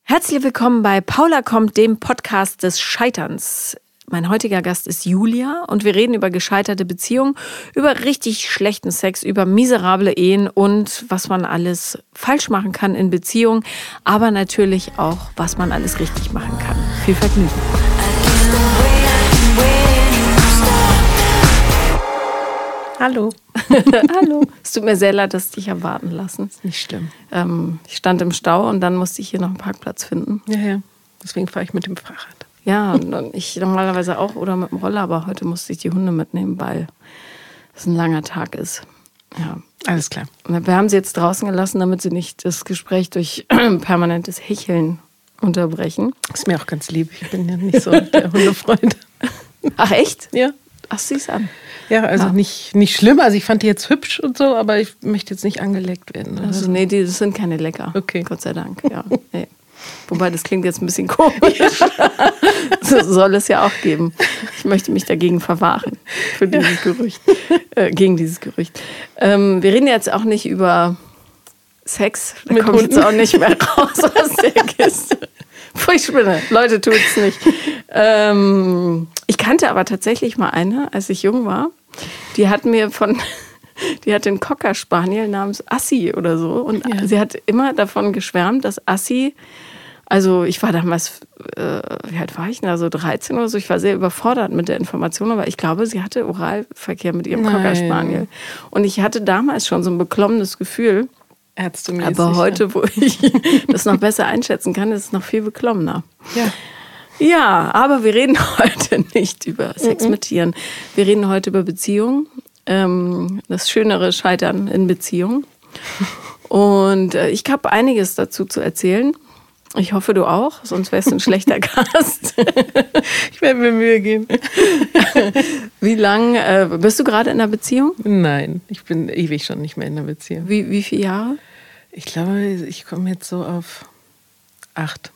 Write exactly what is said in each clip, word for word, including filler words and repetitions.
Herzlich willkommen bei Paula kommt, dem Podcast des Scheiterns. Mein heutiger Gast ist Julia und wir reden über gescheiterte Beziehungen, über richtig schlechten Sex, über miserable Ehen und was man alles falsch machen kann in Beziehungen, aber natürlich auch, was man alles richtig machen kann. Viel Vergnügen. Hallo. Hallo. Es tut mir sehr leid, dass ich dich habe warten lassen. Ist nicht schlimm. Ähm, ich stand im Stau und dann musste ich hier noch einen Parkplatz finden. Ja, ja. Deswegen fahre ich mit dem Fahrrad. Ja, und ich normalerweise auch oder mit dem Roller, aber heute musste ich die Hunde mitnehmen, weil es ein langer Tag ist. Ja. Alles klar. Wir haben sie jetzt draußen gelassen, damit sie nicht das Gespräch durch permanentes Hecheln unterbrechen. Ist mir auch ganz lieb. Ich bin ja nicht so der Hundefreund. Ach echt? Ja. Ach, sieh's an. Ja, also ja. Nicht, nicht schlimm. Also ich fand die jetzt hübsch und so, aber ich möchte jetzt nicht angeleckt werden. Also nee, die, das sind keine Lecker. Okay. Gott sei Dank, ja. Nee. Wobei, das klingt jetzt ein bisschen komisch. Das soll es ja auch geben. Ich möchte mich dagegen verwahren. Für dieses Gerücht. Äh, gegen dieses Gerücht. Ähm, wir reden jetzt auch nicht über Sex. Da Mit komme ich Hunden. jetzt auch nicht mehr raus aus der Kiste. Puh, ich spinne. Leute, tut's nicht. Ähm, ich kannte aber tatsächlich mal eine, als ich jung war. Die hat mir von... Die hat den Cocker Spaniel namens Assi oder so. Und ja. Sie hat immer davon geschwärmt, dass Assi, also ich war damals, äh, wie alt war ich denn, also dreizehn oder so, ich war sehr überfordert mit der Information, aber ich glaube, sie hatte Oralverkehr mit ihrem Cocker Spaniel. Und ich hatte damals schon so ein beklommenes Gefühl. Ärztemäßig. Aber heute, wo ich das noch besser einschätzen kann, ist es noch viel beklommener. Ja. Ja, aber wir reden heute nicht über Sex Mhm. mit Tieren. Wir reden heute über Beziehungen. Das schönere Scheitern in Beziehung. Und ich habe einiges dazu zu erzählen. Ich hoffe, du auch, sonst wärst du ein schlechter Gast. Ich werde mir Mühe geben. Wie lange, äh, bist du gerade in einer Beziehung? Nein, ich bin ewig schon nicht mehr in einer Beziehung. Wie, wie viele Jahre? Ich glaube, ich komme jetzt so auf acht.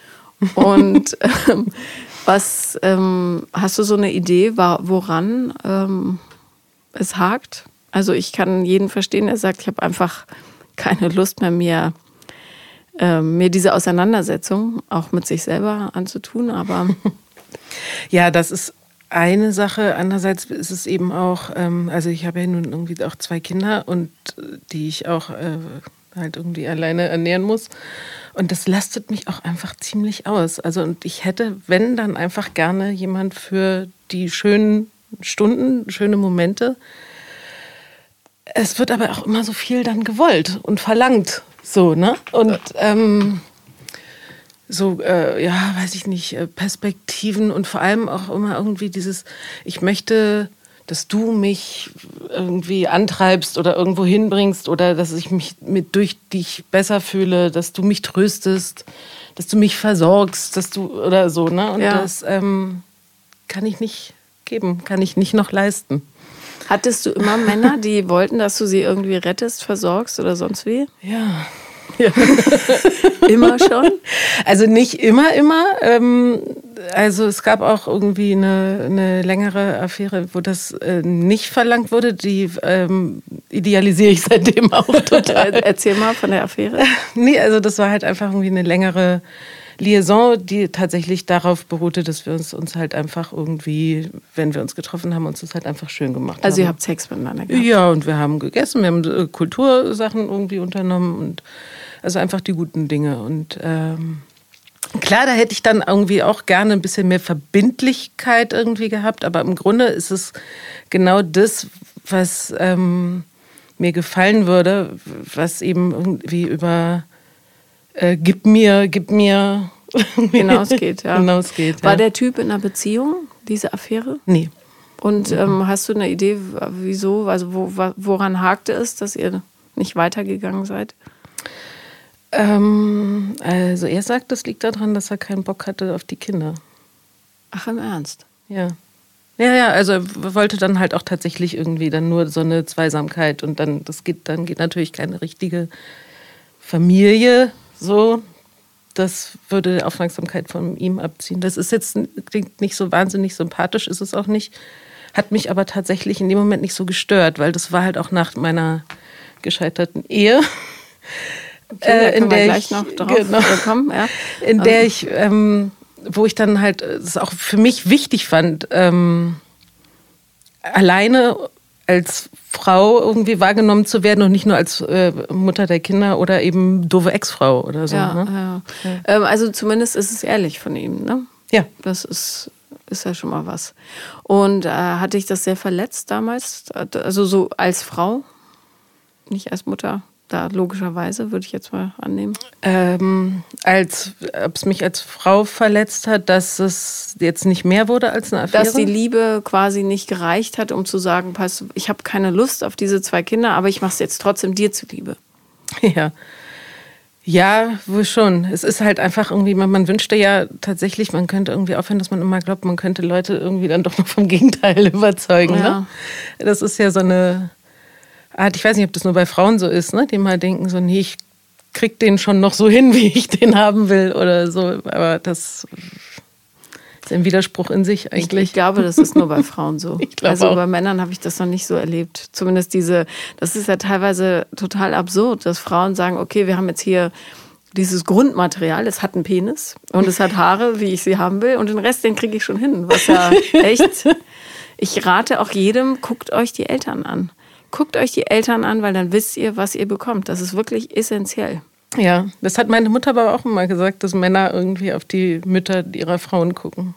Und ähm, was, ähm, hast du so eine Idee, woran ähm, es hakt? Also ich kann jeden verstehen, der sagt, ich habe einfach keine Lust mehr, mir, äh, mir diese Auseinandersetzung auch mit sich selber anzutun, aber... Ja, das ist eine Sache. Andererseits ist es eben auch, ähm, also ich habe ja nun irgendwie auch zwei Kinder und die ich auch äh, halt irgendwie alleine ernähren muss. Und das lastet mich auch einfach ziemlich aus. Also und ich hätte, wenn, dann einfach gerne jemand für die schönen Stunden, schöne Momente. Es wird aber auch immer so viel dann gewollt und verlangt. So, ne? Und ähm, so, äh, ja, weiß ich nicht, Perspektiven und vor allem auch immer irgendwie dieses, ich möchte, dass du mich irgendwie antreibst oder irgendwo hinbringst oder dass ich mich mit durch dich besser fühle, dass du mich tröstest, dass du mich versorgst, dass du, oder so, ne? Und ja. das ähm, kann ich nicht geben, kann ich nicht noch leisten. Hattest du immer Männer, die wollten, dass du sie irgendwie rettest, versorgst oder sonst wie? Ja. ja. Immer schon? Also nicht immer, immer. Ähm, also es gab auch irgendwie eine, eine längere Affäre, wo das äh, nicht verlangt wurde. Die ähm, idealisiere ich seitdem auch total. Erzähl mal von der Affäre. Nee, also das war halt einfach irgendwie eine längere Liaison, die tatsächlich darauf beruhte, dass wir uns, uns halt einfach irgendwie, wenn wir uns getroffen haben, uns das halt einfach schön gemacht haben. Also ihr habt Sex miteinander gehabt? Ja, und wir haben gegessen, wir haben äh, Kultursachen irgendwie unternommen und also einfach die guten Dinge. Und ähm, klar, da hätte ich dann irgendwie auch gerne ein bisschen mehr Verbindlichkeit irgendwie gehabt, aber im Grunde ist es genau das, was ähm, mir gefallen würde, was eben irgendwie über Äh, gib mir, gib mir hinausgeht. Ja. hinausgeht, ja. War der Typ in einer Beziehung, diese Affäre? Nee. Und ähm, hast du eine Idee, wieso, also wo, woran hakte es, dass ihr nicht weitergegangen seid? Ähm, also er sagt, das liegt daran, dass er keinen Bock hatte auf die Kinder. Ach, im Ernst? Ja. Ja, ja, also er wollte dann halt auch tatsächlich irgendwie dann nur so eine Zweisamkeit und dann, das geht, dann geht natürlich keine richtige Familie. So, das würde Aufmerksamkeit von ihm abziehen. Das ist jetzt, klingt nicht so wahnsinnig sympathisch, ist es auch nicht. Hat mich aber tatsächlich in dem Moment nicht so gestört, weil das war halt auch nach meiner gescheiterten Ehe. Okay, äh, da in der gleich ich, noch drauf genau, kommen. Ja. In der ich, ähm, wo ich dann halt es auch für mich wichtig fand, ähm, alleine als Frau irgendwie wahrgenommen zu werden und nicht nur als äh, Mutter der Kinder oder eben doofe Ex-Frau oder so. Ja, ne? ja. Ja. Ähm, also zumindest ist es ehrlich von ihm, ne? Ja. Das ist, ist ja schon mal was. Und äh, hat dich das sehr verletzt damals? Also so als Frau, nicht als Mutter? Da logischerweise, würde ich jetzt mal annehmen. Ähm, als, ob es mich als Frau verletzt hat, dass es jetzt nicht mehr wurde als eine Affäre? Dass die Liebe quasi nicht gereicht hat, um zu sagen, pass, ich habe keine Lust auf diese zwei Kinder, aber ich mache es jetzt trotzdem dir zuliebe. Ja. Ja, wohl schon. Es ist halt einfach irgendwie, man, man wünschte ja tatsächlich, man könnte irgendwie aufhören, dass man immer glaubt, man könnte Leute irgendwie dann doch noch vom Gegenteil überzeugen. Ja. Ne? Das ist ja so eine Art, ich weiß nicht, ob das nur bei Frauen so ist, ne? Die mal denken so, nee, ich krieg den schon noch so hin, wie ich den haben will oder so. Aber das ist ein Widerspruch in sich eigentlich. Ich, ich glaube, das ist nur bei Frauen so. Ich glaube also auch. bei Männern habe ich das noch nicht so erlebt. Zumindest diese, das ist ja teilweise total absurd, dass Frauen sagen, okay, wir haben jetzt hier dieses Grundmaterial, es hat einen Penis und es hat Haare, wie ich sie haben will, und den Rest, den kriege ich schon hin. Was ja echt, ich rate auch jedem, guckt euch die Eltern an. Guckt euch die Eltern an, weil dann wisst ihr, was ihr bekommt. Das ist wirklich essentiell. Ja, das hat meine Mutter aber auch immer gesagt, dass Männer irgendwie auf die Mütter ihrer Frauen gucken.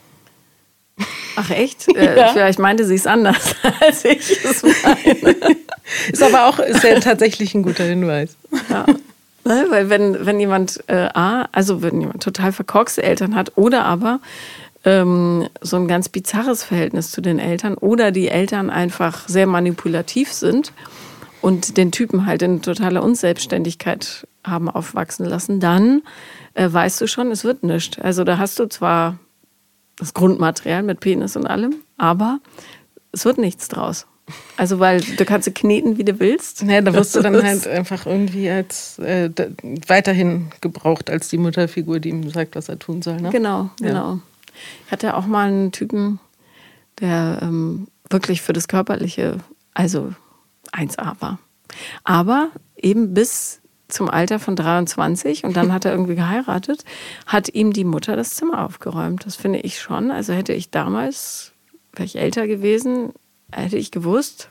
Ach echt? Äh, Ja. Vielleicht meinte sie es anders, als ich es meine. Ist aber auch ist ja tatsächlich ein guter Hinweis. Ja. Ne, weil wenn, wenn jemand äh, A, also wenn jemand total verkorkste Eltern hat oder aber ähm, so ein ganz bizarres Verhältnis zu den Eltern oder die Eltern einfach sehr manipulativ sind und den Typen halt in totaler Unselbstständigkeit haben aufwachsen lassen, dann äh, weißt du schon, es wird nichts. Also da hast du zwar das Grundmaterial mit Penis und allem, aber es wird nichts draus. Also weil du kannst sie kneten, wie du willst. Ja, da wirst du dann halt einfach irgendwie als äh, da, weiterhin gebraucht als die Mutterfigur, die ihm sagt, was er tun soll. Ne? Genau, Ja. genau. Ich hatte auch mal einen Typen, der ähm, wirklich für das Körperliche, also eins A war. Aber eben bis zum Alter von dreiundzwanzig und dann hat er irgendwie geheiratet, hat ihm die Mutter das Zimmer aufgeräumt. Das finde ich schon. Also hätte ich damals, wäre ich älter gewesen, hätte ich gewusst,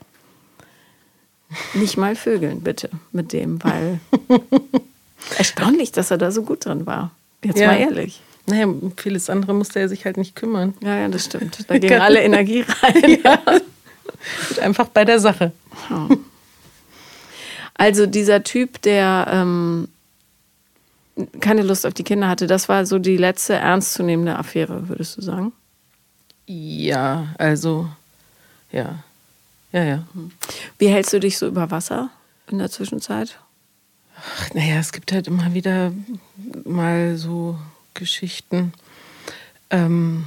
nicht mal vögeln bitte mit dem, weil erstaunlich, dass er da so gut drin war. Jetzt Ja. mal ehrlich. Naja, um vieles andere musste er sich halt nicht kümmern. Ja, ja, das stimmt. Da ging alle Energie rein. Ja. Und einfach bei der Sache. Also dieser Typ, der ähm, keine Lust auf die Kinder hatte, das war so die letzte ernstzunehmende Affäre, würdest du sagen? Ja, also, ja. Ja, ja. Wie hältst du dich so über Wasser in der Zwischenzeit? Ach, naja, es gibt halt immer wieder mal so Geschichten. Ähm,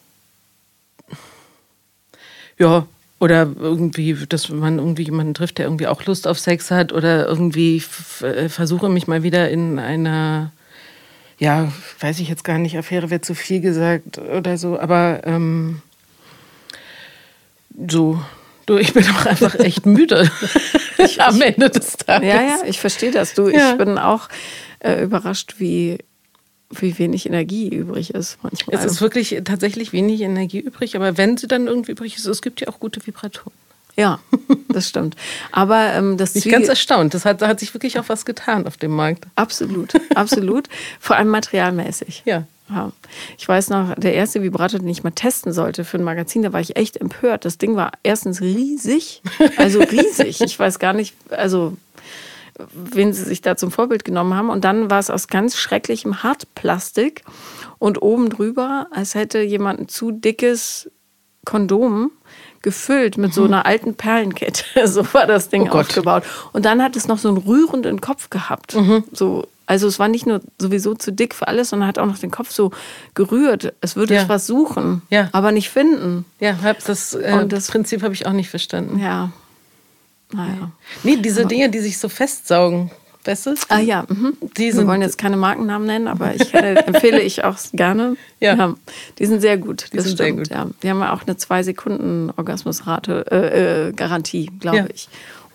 ja, oder irgendwie, dass man irgendwie jemanden trifft, der irgendwie auch Lust auf Sex hat oder irgendwie f- äh, versuche mich mal wieder in einer, ja, weiß ich jetzt gar nicht, Affäre wäre zu viel gesagt oder so, aber ähm, so, du, ich bin auch einfach echt müde am Ende des Tages. Ja, ja, ich verstehe das. Du, Ja. ich bin auch äh, überrascht, wie, wie wenig Energie übrig ist manchmal. Es ist wirklich tatsächlich wenig Energie übrig, aber wenn sie dann irgendwie übrig ist, es gibt ja auch gute Vibratoren. Ja, das stimmt. Aber ähm, das Bin ich Züge- ganz erstaunt. Das hat, da hat sich wirklich auch was getan auf dem Markt. Absolut, absolut. Vor allem materialmäßig. Ja. Ja. Ich weiß noch, der erste Vibrator, den ich mal testen sollte für ein Magazin, da war ich echt empört. Das Ding war erstens riesig, also riesig. Ich weiß gar nicht, also wen sie sich da zum Vorbild genommen haben. Und dann war es aus ganz schrecklichem Hartplastik und oben drüber, als hätte jemand ein zu dickes Kondom gefüllt mit so einer alten Perlenkette. So war das Ding Oh Gott. aufgebaut. Und dann hat es noch so einen rührenden Kopf gehabt. So, also es war nicht nur sowieso zu dick für alles, sondern hat auch noch den Kopf so gerührt. Es würde Ja. etwas suchen, Ja. aber nicht finden. Ja, hab das, äh, Und das- Prinzip habe ich auch nicht verstanden. Ja, naja. Nee, diese Dinge, die sich so festsaugen, weißt du? Ah ja, mhm. Die wir sind- wollen jetzt keine Markennamen nennen, aber ich äh, empfehle ich auch gerne. Ja. Die sind sehr gut. Die das sind sehr stimmt, gut. Ja. Die haben ja auch eine zwei Sekunden Orgasmusrate, äh, äh, Garantie, glaube Ja. ich.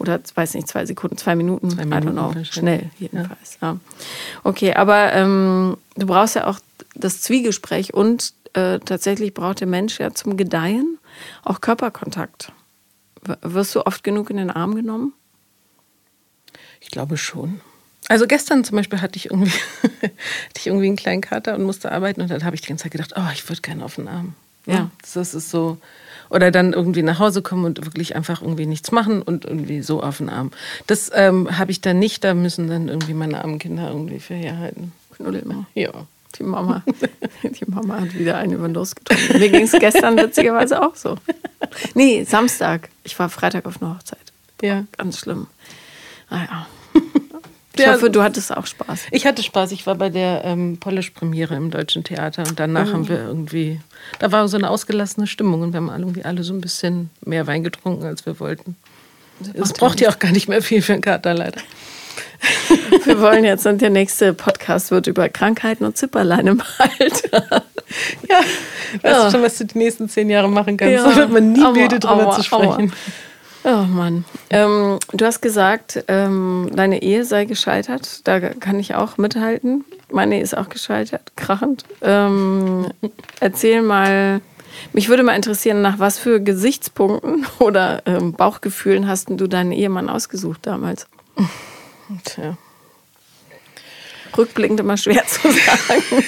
Oder, weiß nicht, zwei Sekunden, zwei Minuten, zwei Minuten I don't know, schnell jedenfalls. Ja. Ja. Okay, aber ähm, du brauchst ja auch das Zwiegespräch und äh, tatsächlich braucht der Mensch ja zum Gedeihen auch Körperkontakt. W- wirst du oft genug in den Arm genommen? Ich glaube schon. Also gestern zum Beispiel hatte ich irgendwie, hatte ich irgendwie einen kleinen Kater und musste arbeiten und dann habe ich die ganze Zeit gedacht, oh, ich würde gerne auf den Arm. Ja. Das ist so. Oder dann irgendwie nach Hause kommen und wirklich einfach irgendwie nichts machen und irgendwie so auf den Arm. Das ähm, habe ich dann nicht, da müssen dann irgendwie meine armen Kinder irgendwie für herhalten. Knuddel mal. Ja. Die Mama, die Mama hat wieder einen über den Durst getrunken. Mir ging es gestern witzigerweise auch so. Nee, Samstag. Ich war Freitag auf einer Hochzeit. Ja. Ganz schlimm. Naja. Ich Ja, hoffe, du hattest auch Spaß. Ich hatte Spaß. Ich war bei der ähm, Polish-Premiere im Deutschen Theater und danach Oh. haben wir irgendwie, da war so eine ausgelassene Stimmung und wir haben alle irgendwie alle so ein bisschen mehr Wein getrunken, als wir wollten. Es braucht ja auch gar nicht mehr viel für einen Kater, leider. Wir wollen jetzt, und der nächste Podcast wird über Krankheiten und Zipperlein im Alter. Ja, weißt Ja. du schon, was du die nächsten zehn Jahre machen kannst? Ja. Da wird man nie Aua, müde, drüber aua, zu sprechen. Oh Mann. Ähm, du hast gesagt, ähm, deine Ehe sei gescheitert. Da kann ich auch mithalten. Meine Ehe ist auch gescheitert, krachend. Ähm, erzähl mal, mich würde mal interessieren, nach was für Gesichtspunkten oder ähm, Bauchgefühlen hast denn du deinen Ehemann ausgesucht damals? Tja. Rückblickend immer schwer zu sagen.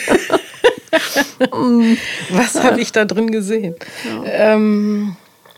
Was habe ich da drin gesehen? Ja. Ähm,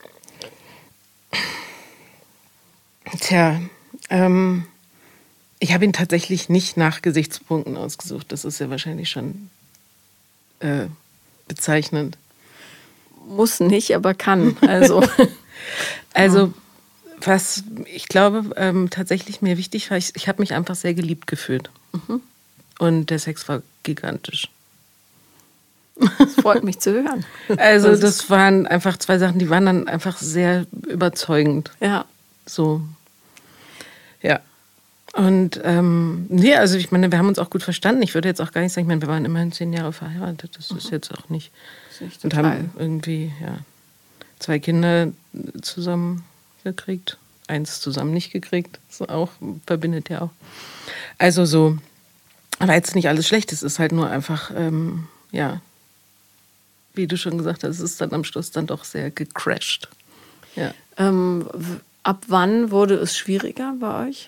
tja, ähm, ich habe ihn tatsächlich nicht nach Gesichtspunkten ausgesucht. Das ist ja wahrscheinlich schon äh, bezeichnend. Muss nicht, aber kann. Also, also was ich glaube ähm, tatsächlich mir wichtig war, ich, ich habe mich einfach sehr geliebt gefühlt. Mhm. Und der Sex war gigantisch. Das freut mich zu hören. Also das, das waren einfach zwei Sachen, die waren dann einfach sehr überzeugend. Ja. So. Ja. Und ähm, nee, also ich meine, wir haben uns auch gut verstanden. Ich würde jetzt auch gar nicht sagen, ich meine, wir waren immerhin zehn Jahre verheiratet. Das mhm. ist jetzt auch nicht. nicht und haben irgendwie ja, zwei Kinder zusammen gekriegt. Eins zusammen nicht gekriegt. Das auch, verbindet ja auch. Also so, aber jetzt nicht alles schlecht. Es ist halt nur einfach, ähm, ja, wie du schon gesagt hast, es ist dann am Schluss dann doch sehr gecrashed. Ja. Ähm, ab wann wurde es schwieriger bei euch?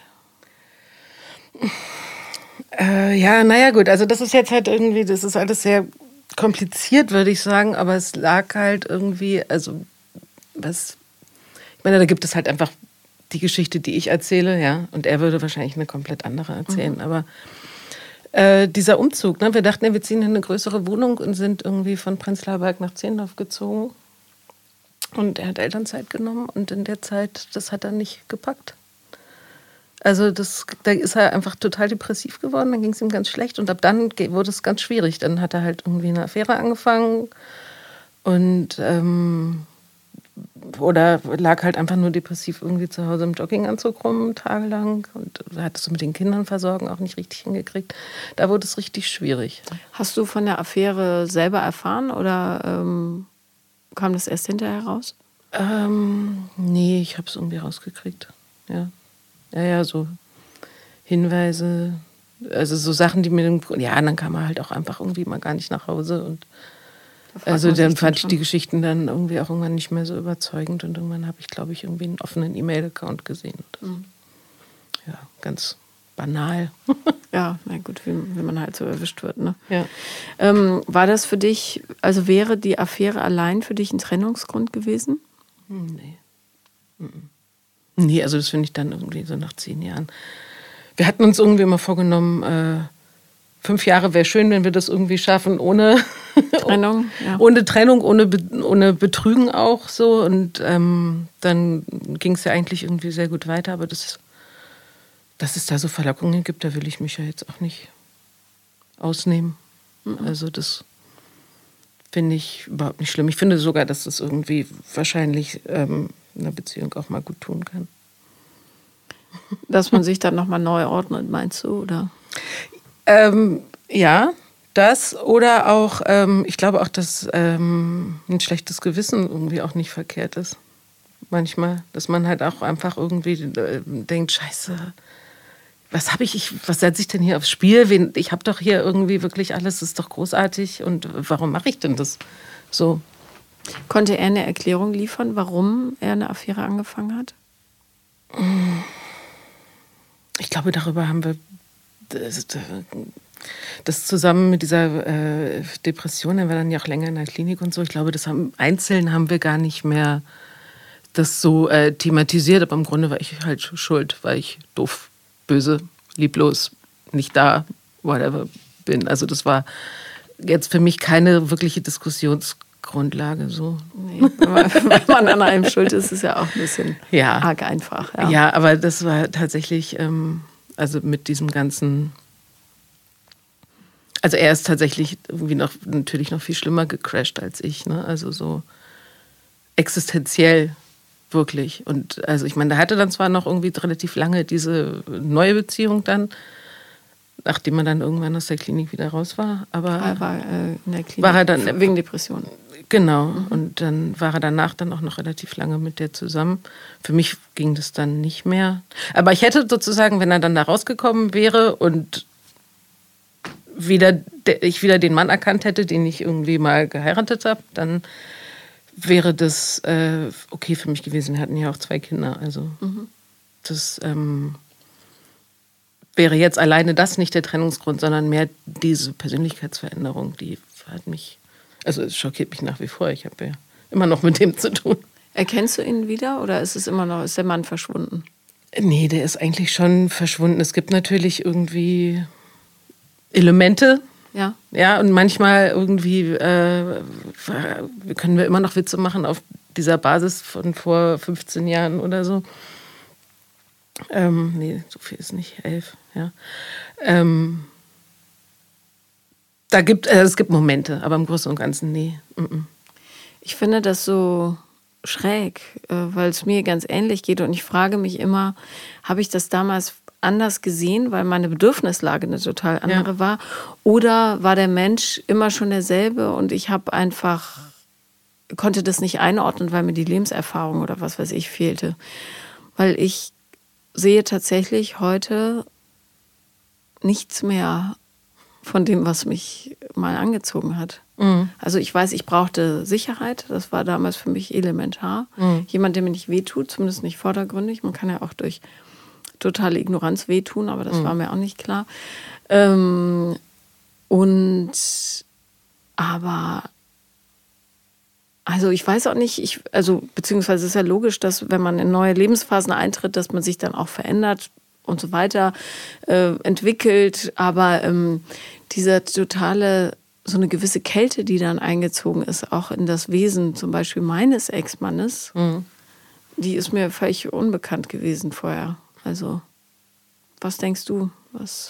Äh, ja, naja gut, also das ist jetzt halt irgendwie, das ist alles sehr kompliziert, würde ich sagen, aber es lag halt irgendwie, also was, ich meine, da gibt es halt einfach die Geschichte, die ich erzähle, ja, und er würde wahrscheinlich eine komplett andere erzählen, mhm. aber äh, dieser Umzug, ne, wir dachten, ja, wir ziehen in eine größere Wohnung und sind irgendwie von Prenzlauer Berg nach Zehlendorf gezogen und er hat Elternzeit genommen und in der Zeit, das hat er nicht gepackt. Also das, da ist er einfach total depressiv geworden, dann ging es ihm ganz schlecht und ab dann wurde es ganz schwierig. Dann hat er halt irgendwie eine Affäre angefangen und ähm, oder lag halt einfach nur depressiv irgendwie zu Hause im Jogginganzug rum, tagelang und hat es so mit den Kindern versorgen auch nicht richtig hingekriegt. Da wurde es richtig schwierig. Hast du von der Affäre selber erfahren oder ähm, kam das erst hinterher raus? Ähm, nee, ich habe es irgendwie rausgekriegt, ja. Ja, ja, so Hinweise, also so Sachen, die mir, ja, dann kam er halt auch einfach irgendwie mal gar nicht nach Hause und also dann fand ich die Geschichten dann irgendwie auch irgendwann nicht mehr so überzeugend und irgendwann habe ich, glaube ich, irgendwie einen offenen E-Mail-Account gesehen. Mhm. Ja, ganz banal. Ja, na gut, wie, wie man halt so erwischt wird, ne? Ja. Ähm, war das für dich, also wäre die Affäre allein für dich ein Trennungsgrund gewesen? Hm, nee. Mhm. Nee, also das finde ich dann irgendwie so nach zehn Jahren. Wir hatten uns irgendwie immer vorgenommen, äh, fünf Jahre wäre schön, wenn wir das irgendwie schaffen, ohne Trennung, ja. ohne Trennung, ohne, Be- ohne Betrügen auch so. Und ähm, dann ging es ja eigentlich irgendwie sehr gut weiter. Aber das, dass es da so Verlockungen gibt, da will ich mich ja jetzt auch nicht ausnehmen. Mhm. Also das finde ich überhaupt nicht schlimm. Ich finde sogar, dass das irgendwie wahrscheinlich ähm, einer Beziehung auch mal gut tun kann. Dass man sich dann nochmal neu ordnet, meinst du, oder? Ähm, ja, das oder auch, ähm, ich glaube auch, dass ähm, ein schlechtes Gewissen irgendwie auch nicht verkehrt ist. manchmal, dass man halt auch einfach irgendwie äh, denkt, scheiße, was habe ich, ich, was setze ich denn hier aufs Spiel? Wen, ich habe doch hier irgendwie wirklich alles, das ist doch großartig und warum mache ich denn das so? Konnte er eine Erklärung liefern, warum er eine Affäre angefangen hat? Ich glaube, darüber haben wir das, das zusammen mit dieser äh, Depression, er war dann ja auch länger in der Klinik und so. Ich glaube, das haben, einzeln haben wir gar nicht mehr das so äh, thematisiert, aber im Grunde war ich halt schuld, weil ich doof, böse, lieblos, nicht da, whatever bin. Also das war jetzt für mich keine wirkliche Diskussionsgrundlage. So. Nee, wenn man an einem schuld ist, ist es ja auch ein bisschen ja. arg einfach. Ja. ja, aber das war tatsächlich, ähm, also mit diesem ganzen, also er ist tatsächlich irgendwie noch, natürlich noch viel schlimmer gecrashed als ich, ne? Also so existenziell wirklich. Und also ich meine, der hatte dann zwar noch irgendwie relativ lange diese neue Beziehung dann, nachdem man dann irgendwann aus der Klinik wieder raus war, aber Er war äh, in der Klinik war er dann, wegen Depressionen. Genau, mhm. Und dann war er danach dann auch noch relativ lange mit der zusammen. Für mich ging das dann nicht mehr. Aber ich hätte sozusagen, wenn er dann da rausgekommen wäre und wieder, ich wieder den Mann erkannt hätte, den ich irgendwie mal geheiratet habe, dann wäre das äh, okay für mich gewesen. Wir hatten ja auch zwei Kinder. Also mhm. das ähm, wäre jetzt alleine das nicht der Trennungsgrund, sondern mehr diese Persönlichkeitsveränderung, die hat mich, also es schockiert mich nach wie vor. Ich habe ja immer noch mit dem zu tun. Erkennst du ihn wieder oder ist es immer noch, ist der Mann verschwunden? Nee, der ist eigentlich schon verschwunden. Es gibt natürlich irgendwie Elemente. Ja. Ja, und manchmal irgendwie äh, können wir immer noch Witze machen auf dieser Basis von vor fünfzehn Jahren oder so. Ähm, nee, so viel ist nicht, elf, ja. Ähm, da gibt, äh, es gibt Momente, aber im Großen und Ganzen, nee. Mm-mm. Ich finde das so schräg, äh, weil es mir ganz ähnlich geht und ich frage mich immer, habe ich das damals anders gesehen, weil meine Bedürfnislage eine total andere ja. war? Oder war der Mensch immer schon derselbe und ich habe einfach, konnte das nicht einordnen, weil mir die Lebenserfahrung oder was weiß ich fehlte. Weil ich sehe tatsächlich heute nichts mehr von dem, was mich mal angezogen hat. Mhm. Also ich weiß, ich brauchte Sicherheit, das war damals für mich elementar. Mhm. Jemand, der mir nicht wehtut, zumindest nicht vordergründig. Man kann ja auch durch totale Ignoranz wehtun, aber das mhm. war mir auch nicht klar. Ähm, und aber also ich weiß auch nicht, ich, also beziehungsweise es ist ja logisch, dass wenn man in neue Lebensphasen eintritt, dass man sich dann auch verändert und so weiter äh, entwickelt. Aber ähm, dieser totale, so eine gewisse Kälte, die dann eingezogen ist, auch in das Wesen zum Beispiel meines Ex-Mannes, mhm. die ist mir völlig unbekannt gewesen vorher. Also, was denkst du? Was?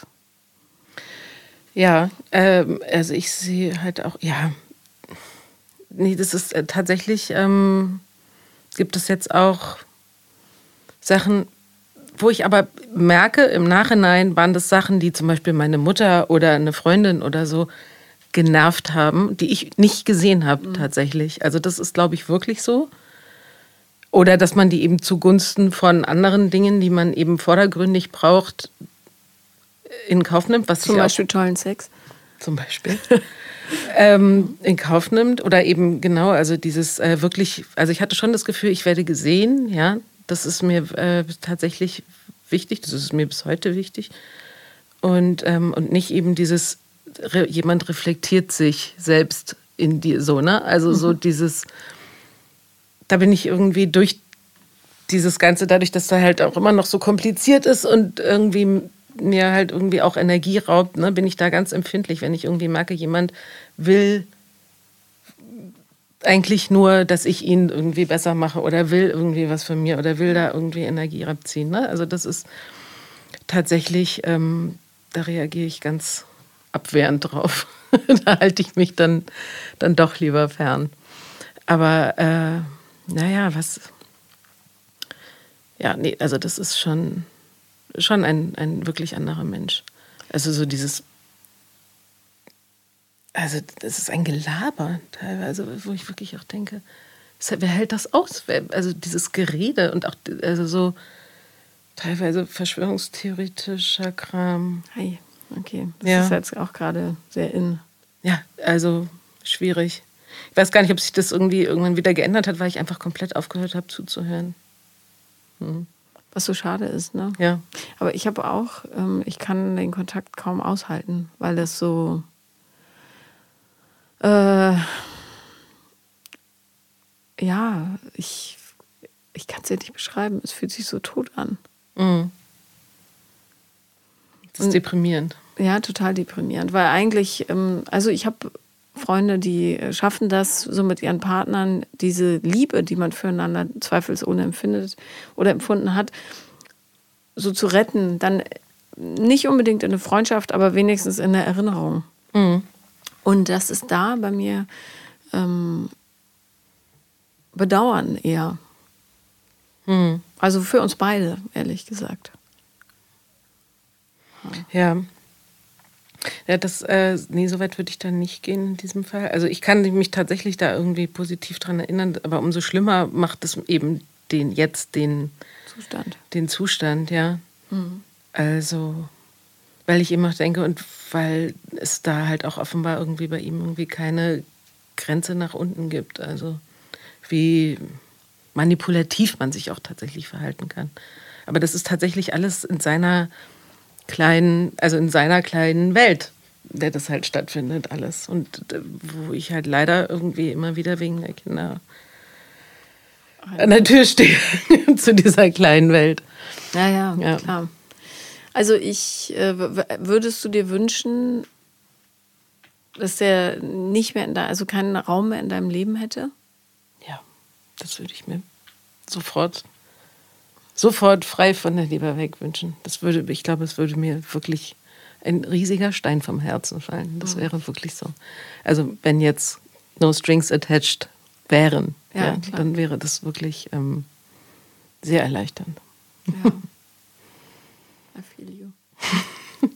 Ja, ähm, also ich sehe halt auch, ja, nee, das ist äh, tatsächlich, ähm, gibt es jetzt auch Sachen, wo ich aber merke, im Nachhinein waren das Sachen, die zum Beispiel meine Mutter oder eine Freundin oder so genervt haben, die ich nicht gesehen habe mhm. tatsächlich. Also das ist, glaube ich, wirklich so. Oder dass man die eben zugunsten von anderen Dingen, die man eben vordergründig braucht, in Kauf nimmt. Was zum Beispiel auch, tollen Sex. Zum Beispiel. ähm, in Kauf nimmt. Oder eben genau, also dieses äh, wirklich, also ich hatte schon das Gefühl, ich werde gesehen, ja. Das ist mir äh, tatsächlich wichtig, das ist mir bis heute wichtig. Und, ähm, und nicht eben dieses, re, jemand reflektiert sich selbst in dir, so, ne? Also mhm. so dieses, da bin ich irgendwie durch dieses Ganze, dadurch, dass da halt auch immer noch so kompliziert ist und irgendwie mir halt irgendwie auch Energie raubt, ne, bin ich da ganz empfindlich, wenn ich irgendwie merke, jemand will eigentlich nur, dass ich ihn irgendwie besser mache oder will irgendwie was von mir oder will da irgendwie Energie abziehen. Ne? Also das ist tatsächlich, ähm, da reagiere ich ganz abwehrend drauf. Da halte ich mich dann, dann doch lieber fern. Aber äh, naja, was... Ja, nee, also das ist schon, schon ein, ein wirklich anderer Mensch. Also so dieses... Also das ist ein Gelaber teilweise, wo ich wirklich auch denke, wer hält das aus? Also dieses Gerede und auch also so teilweise verschwörungstheoretischer Kram. Hey, okay. Das Ja. ist jetzt auch gerade sehr in. Ja, also schwierig. Ich weiß gar nicht, ob sich das irgendwie irgendwann wieder geändert hat, weil ich einfach komplett aufgehört habe zuzuhören. Hm. Was so schade ist, ne? Ja. Aber ich habe auch, ähm, ich kann den Kontakt kaum aushalten, weil das so äh, ja, ich, ich kann es ja nicht beschreiben. Es fühlt sich so tot an. Mhm. Das ist Und, deprimierend. Ja, total deprimierend. Weil eigentlich, ähm, also ich habe Freunde, die schaffen das, so mit ihren Partnern, diese Liebe, die man füreinander zweifelsohne empfindet oder empfunden hat, so zu retten. Dann nicht unbedingt in eine Freundschaft, aber wenigstens in der Erinnerung. Mhm. Und das ist da bei mir ähm, Bedauern eher. Mhm. Also für uns beide, ehrlich gesagt. Ja. Ja, das, äh, nee, so weit würde ich dann nicht gehen in diesem Fall. Also ich kann mich tatsächlich da irgendwie positiv dran erinnern, aber umso schlimmer macht es eben den jetzt den Zustand. Den Zustand, ja. Mhm. Also, weil ich immer denke und weil es da halt auch offenbar irgendwie bei ihm irgendwie keine Grenze nach unten gibt. Also wie manipulativ man sich auch tatsächlich verhalten kann. Aber das ist tatsächlich alles in seiner kleinen, also in seiner kleinen Welt, der das halt stattfindet, alles. Und wo ich halt leider irgendwie immer wieder wegen der Kinder an der Tür stehe zu dieser kleinen Welt. Ja, ja, Ja. klar. Also ich, äh, w- würdest du dir wünschen, dass der nicht mehr in da, also keinen Raum mehr in deinem Leben hätte? Ja, das würde ich mir sofort, sofort frei von der Leber weg wünschen. Das würde, ich glaube, es würde mir wirklich ein riesiger Stein vom Herzen fallen. Das wäre wirklich so. Also wenn jetzt no strings attached wären, Ja, ja, klar. dann wäre das wirklich ähm, sehr erleichternd. Ja. I feel you.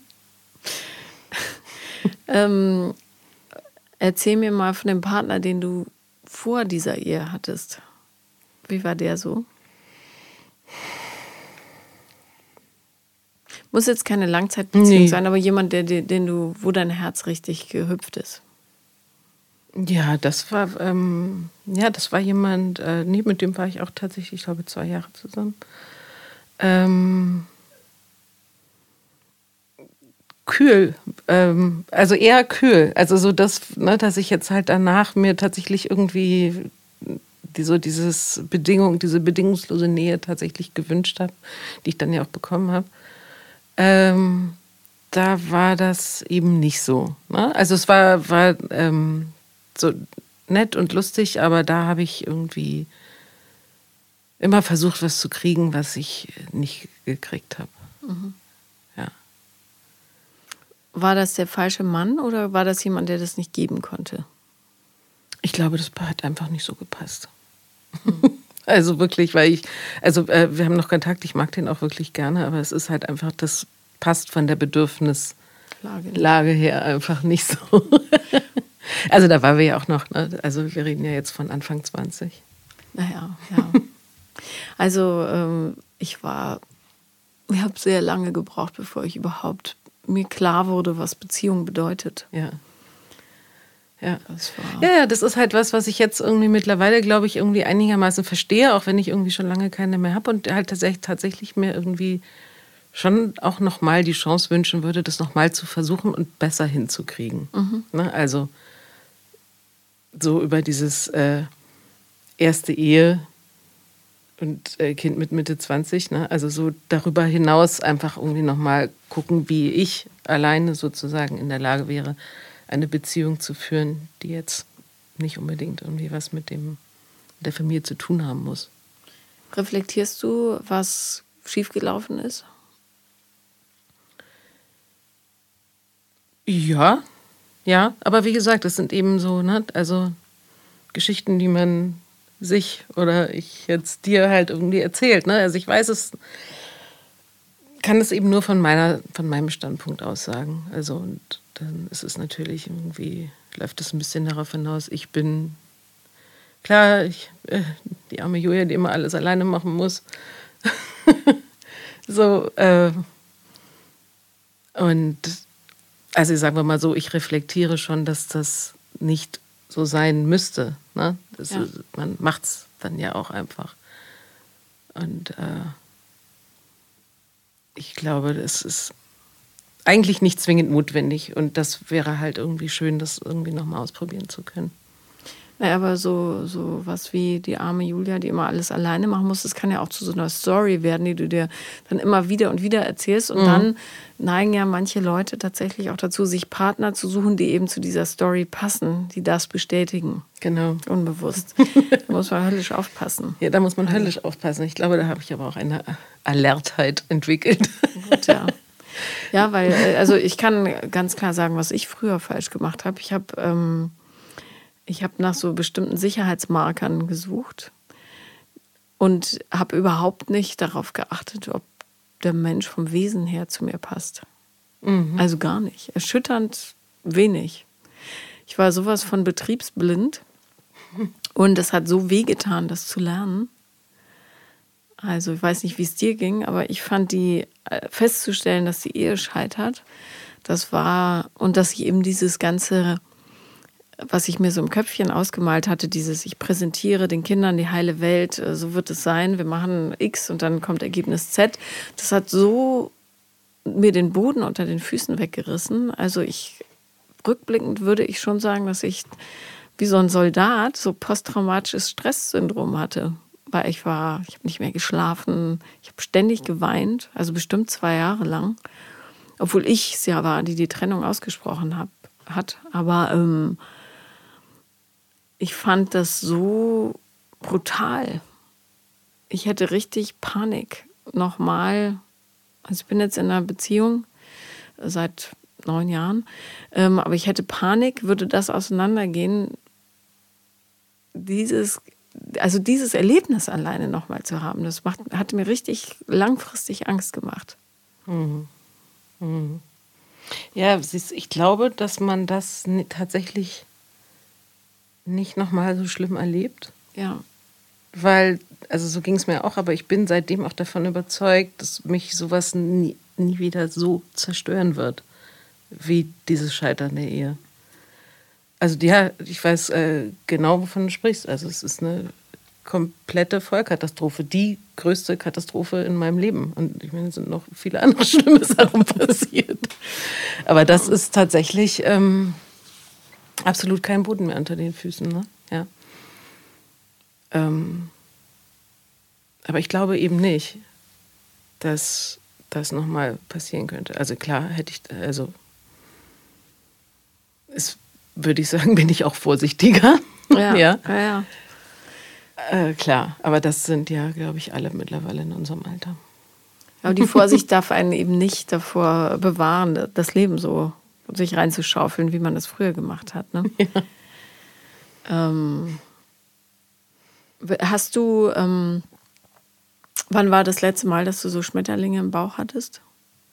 ähm, erzähl mir mal von dem Partner, den du vor dieser Ehe hattest. Wie war der so? Muss jetzt keine Langzeitbeziehung Nee. sein, aber jemand, der, den den du, wo dein Herz richtig gehüpft ist. Ja, das war, ähm, ja, das war jemand, äh, nee, mit dem war ich auch tatsächlich, ich glaube, zwei Jahre zusammen. Ähm, kühl, ähm, also eher kühl. Also so das, ne, dass ich jetzt halt danach mir tatsächlich irgendwie die, so dieses Bedingung, diese bedingungslose Nähe tatsächlich gewünscht habe, die ich dann ja auch bekommen habe. Ähm, da war das eben nicht so. Ne? Also es war, war ähm, so nett und lustig, aber da habe ich irgendwie immer versucht, was zu kriegen, was ich nicht gekriegt habe. Mhm. Ja. War das der falsche Mann oder war das jemand, der das nicht geben konnte? Ich glaube, das hat einfach nicht so gepasst. Mhm. Also wirklich, weil ich, also äh, wir haben noch Kontakt, ich mag den auch wirklich gerne, aber es ist halt einfach, das passt von der Bedürfnislage Lage. her einfach nicht so. Also da waren wir ja auch noch, ne? Also wir reden ja jetzt von Anfang zwanzig. Naja, ja. Also ähm, ich war, ich habe sehr lange gebraucht, bevor ich überhaupt mir klar wurde, was Beziehung bedeutet. Ja. Ja. Das war ja, ja, das ist halt was, was ich jetzt irgendwie mittlerweile, glaube ich, irgendwie einigermaßen verstehe, auch wenn ich irgendwie schon lange keine mehr habe und halt tatsächlich, tatsächlich mir irgendwie schon auch nochmal die Chance wünschen würde, das nochmal zu versuchen und besser hinzukriegen. Mhm. Ne? Also so über dieses äh, erste Ehe und äh, Kind mit Mitte zwanzig, ne? Also so darüber hinaus einfach irgendwie nochmal gucken, wie ich alleine sozusagen in der Lage wäre, eine Beziehung zu führen, die jetzt nicht unbedingt irgendwie was mit dem der Familie zu tun haben muss. Reflektierst du, was schiefgelaufen ist? Ja, ja, aber wie gesagt, das sind eben so, ne, also Geschichten, die man sich oder ich jetzt dir halt irgendwie erzählt, ne? Also ich weiß es, kann es eben nur von meiner, von meinem Standpunkt aus sagen. Also und dann ist es natürlich irgendwie, läuft es ein bisschen darauf hinaus, ich bin klar, ich, äh, die arme Julia, die immer alles alleine machen muss. so, äh, und also sagen wir mal so, ich reflektiere schon, dass das nicht so sein müsste. Ne? Das ja. ist, man macht es dann ja auch einfach. Und äh, ich glaube, das ist eigentlich nicht zwingend notwendig. Und das wäre halt irgendwie schön, das irgendwie nochmal ausprobieren zu können. Naja, aber so, so was wie die arme Julia, die immer alles alleine machen muss, das kann ja auch zu so einer Story werden, die du dir dann immer wieder und wieder erzählst. Und mhm. dann neigen ja manche Leute tatsächlich auch dazu, sich Partner zu suchen, die eben zu dieser Story passen, die das bestätigen. Genau. Unbewusst. Da muss man höllisch aufpassen. Ja, da muss man höllisch aufpassen. Ich glaube, da habe ich aber auch eine Alertheit entwickelt. Gut, ja. Ja, weil, also ich kann ganz klar sagen, was ich früher falsch gemacht habe. Ich habe... Ähm, Ich habe nach so bestimmten Sicherheitsmarkern gesucht und habe überhaupt nicht darauf geachtet, ob der Mensch vom Wesen her zu mir passt. Mhm. Also gar nicht. Erschütternd wenig. Ich war sowas von betriebsblind und es hat so wehgetan, das zu lernen. Also ich weiß nicht, wie es dir ging, aber ich fand die, festzustellen, dass die Ehe scheitert, das war, und dass ich eben dieses ganze... was ich mir so im Köpfchen ausgemalt hatte, dieses, ich präsentiere den Kindern die heile Welt, so wird es sein, wir machen X und dann kommt Ergebnis Z. Das hat so mir den Boden unter den Füßen weggerissen. Also ich, rückblickend würde ich schon sagen, dass ich wie so ein Soldat so posttraumatisches Stresssyndrom hatte. Weil ich war, ich habe nicht mehr geschlafen, ich habe ständig geweint, also bestimmt zwei Jahre lang. Obwohl ich es ja war, die die Trennung ausgesprochen hab, hat. Aber ähm, ich fand das so brutal. Ich hätte richtig Panik. Nochmal, also ich bin jetzt in einer Beziehung seit neun Jahren, ähm, aber ich hätte Panik, würde das auseinandergehen, dieses, also dieses Erlebnis alleine nochmal zu haben. Das macht, hat mir richtig langfristig Angst gemacht. Mhm. Mhm. Ja, ich glaube, dass man das tatsächlich nicht nochmal so schlimm erlebt. Ja. Weil, also so ging es mir auch, aber ich bin seitdem auch davon überzeugt, dass mich sowas nie, nie wieder so zerstören wird, wie dieses Scheitern der Ehe. Also ja, ich weiß äh, genau, wovon du sprichst. Also es ist eine komplette Vollkatastrophe, die größte Katastrophe in meinem Leben. Und ich meine, es sind noch viele andere schlimme Sachen passiert. Aber das ist tatsächlich ähm, absolut kein Boden mehr unter den Füßen. Ne? Ja. Ähm, aber ich glaube eben nicht, dass das nochmal passieren könnte. Also klar, hätte ich, also es würde ich sagen, bin ich auch vorsichtiger. Ja, ja. ja, ja. Äh, klar, aber das sind ja, glaube ich, alle mittlerweile in unserem Alter. Aber die Vorsicht darf einen eben nicht davor bewahren, das Leben so sich reinzuschaufeln, wie man das früher gemacht hat. Ne? Ja. Ähm, hast du, ähm, wann war das letzte Mal, dass du so Schmetterlinge im Bauch hattest?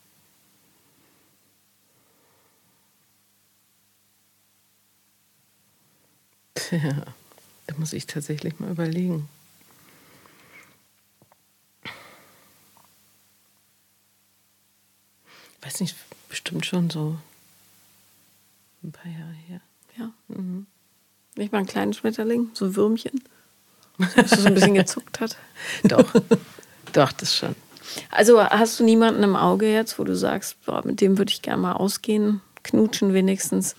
Tja, da muss ich tatsächlich mal überlegen. Weiß nicht, bestimmt schon so ein paar Jahre her. Ja. Mhm. Nicht mal einen kleinen Schmetterling, so ein Würmchen, das so ein bisschen gezuckt hat. Doch, doch, das schon. Also hast du niemanden im Auge jetzt, wo du sagst, boah, mit dem würde ich gerne mal ausgehen, knutschen wenigstens?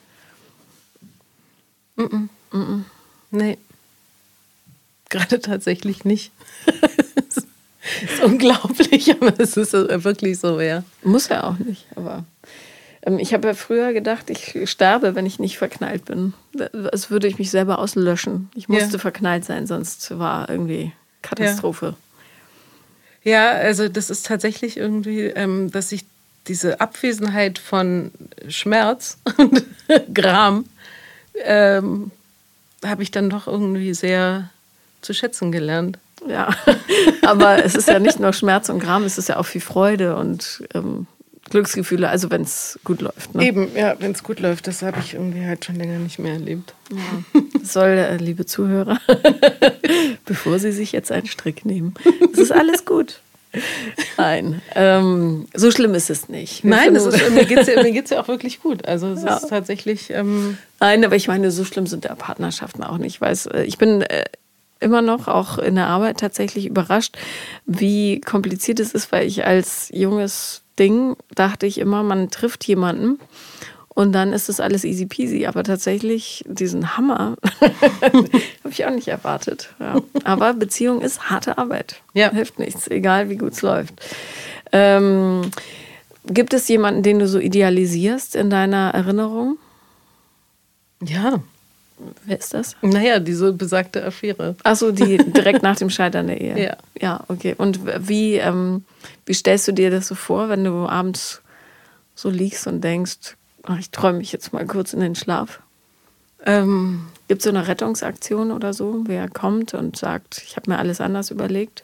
Mm-mm. Mm-mm. Nee. Gerade tatsächlich nicht. Das ist unglaublich, aber es ist wirklich so, ja. Muss ja auch nicht, aber ähm, ich habe ja früher gedacht, ich sterbe, wenn ich nicht verknallt bin. Als würde ich mich selber auslöschen. Ich musste ja. verknallt sein, sonst war irgendwie Katastrophe. Ja, ja, also das ist tatsächlich irgendwie, ähm, dass ich diese Abwesenheit von Schmerz und Gram ähm, habe ich dann doch irgendwie sehr zu schätzen gelernt. Ja, aber es ist ja nicht nur Schmerz und Gram, es ist ja auch viel Freude und ähm, Glücksgefühle, also wenn es gut läuft. Ne? Eben, ja, wenn es gut läuft, das habe ich irgendwie halt schon länger nicht mehr erlebt. Ja. soll, äh, liebe Zuhörer, bevor Sie sich jetzt einen Strick nehmen. Es ist alles gut. Nein, ähm, so schlimm ist es nicht. Wir Nein, es ist, mir geht es ja, mir geht's ja auch wirklich gut. Also es Ja. ist tatsächlich... Ähm Nein, aber ich meine, so schlimm sind ja Partnerschaften auch nicht. Ich weiß, äh, ich bin äh, immer noch auch in der Arbeit tatsächlich überrascht, wie kompliziert es ist, weil ich als junges Ding dachte ich immer, man trifft jemanden und dann ist das alles easy peasy. Aber tatsächlich diesen Hammer habe ich auch nicht erwartet. Ja. Aber Beziehung ist harte Arbeit. Ja. Hilft nichts, egal wie gut es läuft. Ähm, gibt es jemanden, den du so idealisierst in deiner Erinnerung? Ja, Wer ist das? naja, diese besagte Affäre. Achso, die direkt nach dem Scheitern der Ehe. Ja. Ja, okay. Und wie, ähm, wie stellst du dir das so vor, wenn du abends so liegst und denkst, ach, ich träume mich jetzt mal kurz in den Schlaf? Ähm, Gibt es so eine Rettungsaktion oder so? Wer kommt und sagt, ich habe mir alles anders überlegt?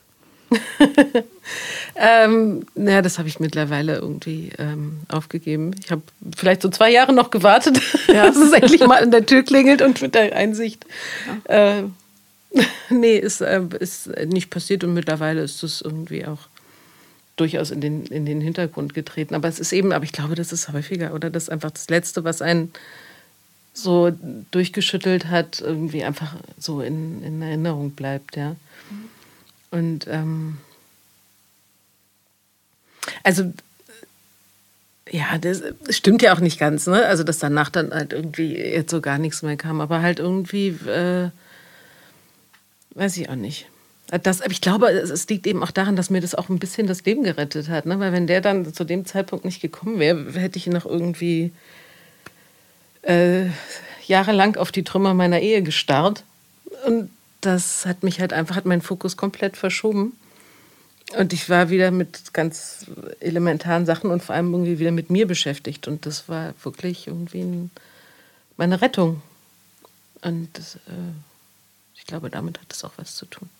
ähm, naja, das habe ich mittlerweile irgendwie ähm, aufgegeben. Ich habe vielleicht so zwei Jahre noch gewartet, Ja. dass es endlich mal an der Tür klingelt und mit der Einsicht. Ja. Äh, nee, ist, äh, ist nicht passiert und mittlerweile ist es irgendwie auch durchaus in den, in den Hintergrund getreten. Aber es ist eben, aber ich glaube, das ist häufiger, oder? Das ist einfach das Letzte, was einen so durchgeschüttelt hat, irgendwie einfach so in, in Erinnerung bleibt, ja. Und ähm, also ja, das stimmt ja auch nicht ganz, ne? Also dass danach dann halt irgendwie jetzt so gar nichts mehr kam, aber halt irgendwie, äh, weiß ich auch nicht. Das, aber ich glaube, es, es liegt eben auch daran, dass mir das auch ein bisschen das Leben gerettet hat, ne? Weil wenn der dann zu dem Zeitpunkt nicht gekommen wäre, hätte ich noch irgendwie äh, jahrelang auf die Trümmer meiner Ehe gestarrt. Und das hat mich halt einfach, hat meinen Fokus komplett verschoben. Und ich war wieder mit ganz elementaren Sachen und vor allem irgendwie wieder mit mir beschäftigt. Und das war wirklich irgendwie ein, meine Rettung. Und das, äh, ich glaube, damit hat es auch was zu tun.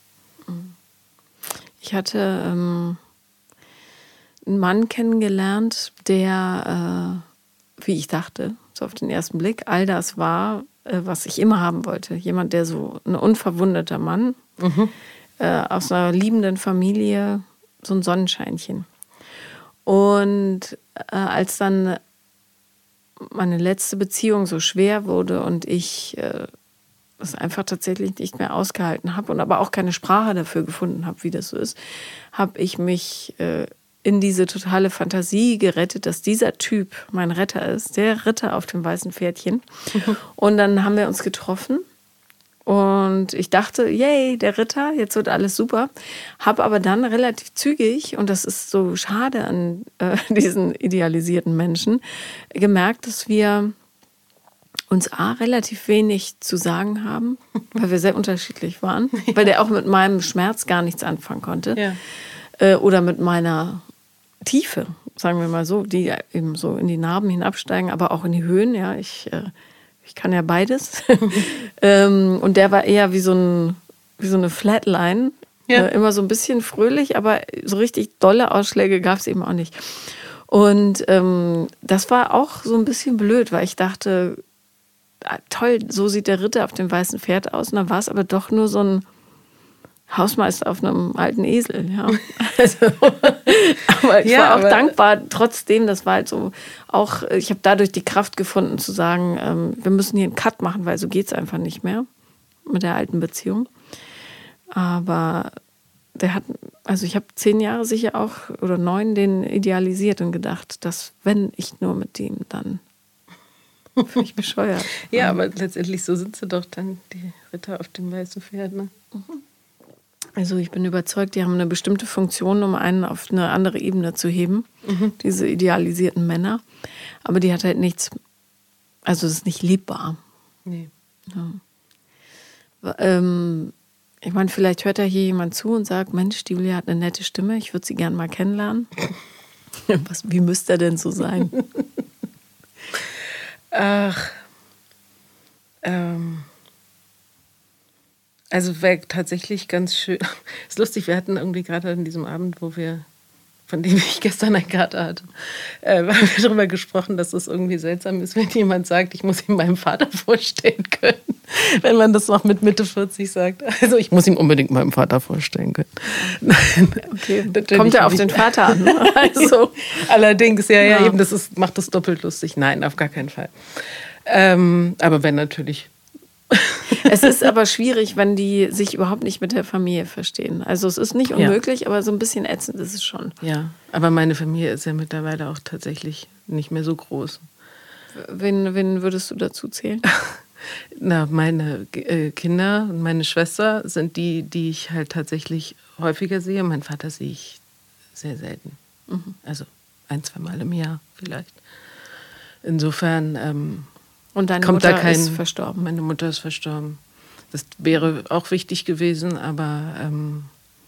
Ich hatte ähm, einen Mann kennengelernt, der, äh, wie ich dachte, so auf den ersten Blick, all das war, äh, was ich immer haben wollte. Jemand, der so ein unverwundeter Mann, mhm. äh, aus einer liebenden Familie, so ein Sonnenscheinchen. Und äh, als dann meine letzte Beziehung so schwer wurde und ich äh, das einfach tatsächlich nicht mehr ausgehalten habe und aber auch keine Sprache dafür gefunden habe, wie das so ist, habe ich mich äh, in diese totale Fantasie gerettet, dass dieser Typ mein Retter ist, der Ritter auf dem weißen Pferdchen. Mhm. Und dann haben wir uns getroffen und ich dachte, yay, der Ritter, jetzt wird alles super. Habe aber dann relativ zügig, und das ist so schade an äh, diesen idealisierten Menschen, gemerkt, dass wir uns A, relativ wenig zu sagen haben, weil wir sehr unterschiedlich waren, ja. Weil der auch mit meinem Schmerz gar nichts anfangen konnte. Ja. Äh, oder mit meiner Tiefe, sagen wir mal so, die eben so in die Narben hinabsteigen, aber auch in die Höhen. Ja, ich, äh, ich kann ja beides. ähm, und der war eher wie so, ein, wie so eine Flatline. Ja. Äh, immer so ein bisschen fröhlich, aber so richtig dolle Ausschläge gab es eben auch nicht. Und ähm, das war auch so ein bisschen blöd, weil ich dachte, toll, so sieht der Ritter auf dem weißen Pferd aus. Und dann war es aber doch nur so ein Hausmeister auf einem alten Esel. Ja. Also, aber ich ja, war auch aber dankbar, trotzdem, das war halt so auch, ich habe dadurch die Kraft gefunden zu sagen, ähm, wir müssen hier einen Cut machen, weil so geht es einfach nicht mehr mit der alten Beziehung. Aber der hat, also ich habe zehn Jahre sicher auch, oder neun, den idealisiert und gedacht, dass wenn ich nur mit dem dann völlig bescheuert. Ja, aber letztendlich so sind sie doch dann, die Ritter auf dem weißen Pferd. Ne? Also ich bin überzeugt, die haben eine bestimmte Funktion, um einen auf eine andere Ebene zu heben, mhm. diese idealisierten Männer. Aber die hat halt nichts, also es ist nicht lebbar. Nee. Ja. Ähm, ich meine, vielleicht hört da hier jemand zu und sagt, Mensch, die Julia hat eine nette Stimme, ich würde sie gerne mal kennenlernen. Was, wie müsste er denn so sein? Ach, ähm, also wäre tatsächlich ganz schön, ist lustig, wir hatten irgendwie gerade an diesem Abend, wo wir, von dem ich gestern eine Karte hatte, äh, haben wir darüber gesprochen, dass es irgendwie seltsam ist, wenn jemand sagt, ich muss ihm meinen Vater vorstellen können. wenn man das noch mit Mitte vierzig sagt. Also ich muss ihm unbedingt meinem Vater vorstellen können. Nein, okay. Kommt ja auf den Vater an. Also. Allerdings, ja, ja, ja, eben, das ist, macht das doppelt lustig. Nein, auf gar keinen Fall. Ähm, aber wenn natürlich. Es ist aber schwierig, wenn die sich überhaupt nicht mit der Familie verstehen. Also es ist nicht unmöglich, ja. aber so ein bisschen ätzend ist es schon. Ja, aber meine Familie ist ja mittlerweile auch tatsächlich nicht mehr so groß. Wen, wen würdest du dazu zählen? Na, meine äh, Kinder und meine Schwester sind die, die ich halt tatsächlich häufiger sehe. Mein Vater sehe ich sehr selten. Mhm. Also ein, zwei Mal im Jahr vielleicht. Insofern ähm, und deine kommt Mutter da kein, ist verstorben. Meine Mutter ist verstorben. Das wäre auch wichtig gewesen, aber ähm,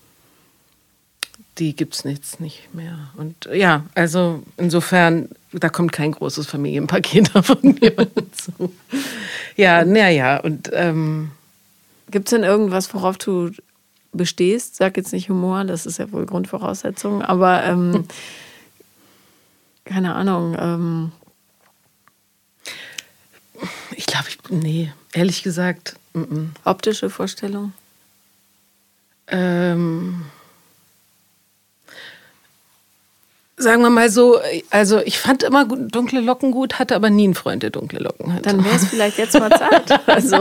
die gibt es jetzt nicht mehr. Und ja, also insofern, da kommt kein großes Familienpaket von mir zu. Ja, naja, und ähm, gibt es denn irgendwas, worauf du bestehst? Sag jetzt nicht Humor, das ist ja wohl Grundvoraussetzung, aber ähm, hm. keine Ahnung. Ähm, ich glaube, ich, nee, ehrlich gesagt. M-m. Optische Vorstellung? Ähm, sagen wir mal so, also ich fand immer dunkle Locken gut, hatte aber nie einen Freund, der dunkle Locken hatte. Dann wäre es vielleicht jetzt mal Zeit. Also.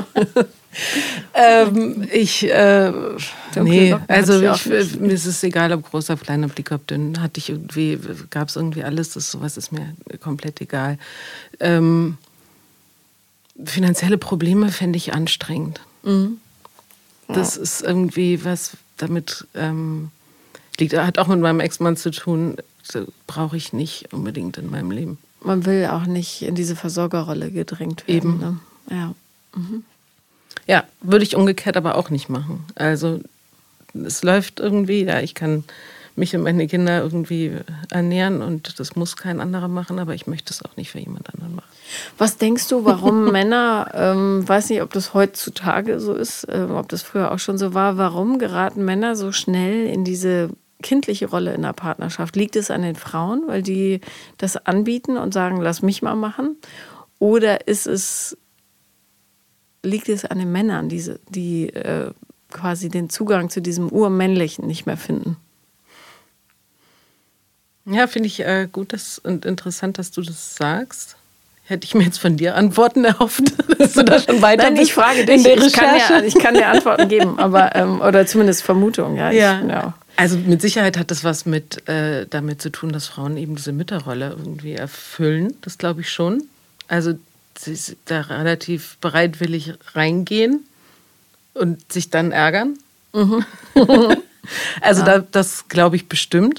ähm, ich, äh, nee, also ich, ich, mir ist es egal, ob groß, ob klein, ob dick, ob dünn, hatte ich irgendwie, gab es irgendwie alles, das sowas ist mir komplett egal. Ähm, finanzielle Probleme fände ich anstrengend. Mhm. Das ja. ist irgendwie was, damit ähm, liegt, hat auch mit meinem Ex-Mann zu tun, brauche ich nicht unbedingt in meinem Leben. Man will auch nicht in diese Versorgerrolle gedrängt werden. Eben. Ne? Ja. Mhm. Ja, würde ich umgekehrt aber auch nicht machen. Also es läuft irgendwie, ja, ich kann mich und meine Kinder irgendwie ernähren und das muss kein anderer machen, aber ich möchte es auch nicht für jemand anderen machen. Was denkst du, warum Männer, ähm, weiß nicht, ob das heutzutage so ist, ähm, ob das früher auch schon so war, warum geraten Männer so schnell in diese kindliche Rolle in der Partnerschaft? Liegt es an den Frauen, weil die das anbieten und sagen, lass mich mal machen? Oder ist es, liegt es an den Männern, die, die äh, quasi den Zugang zu diesem Urmännlichen nicht mehr finden? Ja, finde ich äh, gut dass, und interessant, dass du das sagst. Hätte ich mir jetzt von dir Antworten erhofft, dass du da schon weiter Nein, bist. Ich frage dich, ich kann, ja, ich kann dir Antworten geben, aber ähm, oder zumindest Vermutungen. Ja, ja. Ich, ja. Also mit Sicherheit hat das was mit äh, damit zu tun, dass Frauen eben diese Mütterrolle irgendwie erfüllen. Das glaube ich schon. Also sie sind da relativ bereitwillig reingehen und sich dann ärgern. Mhm. also ja. da, das glaube ich bestimmt.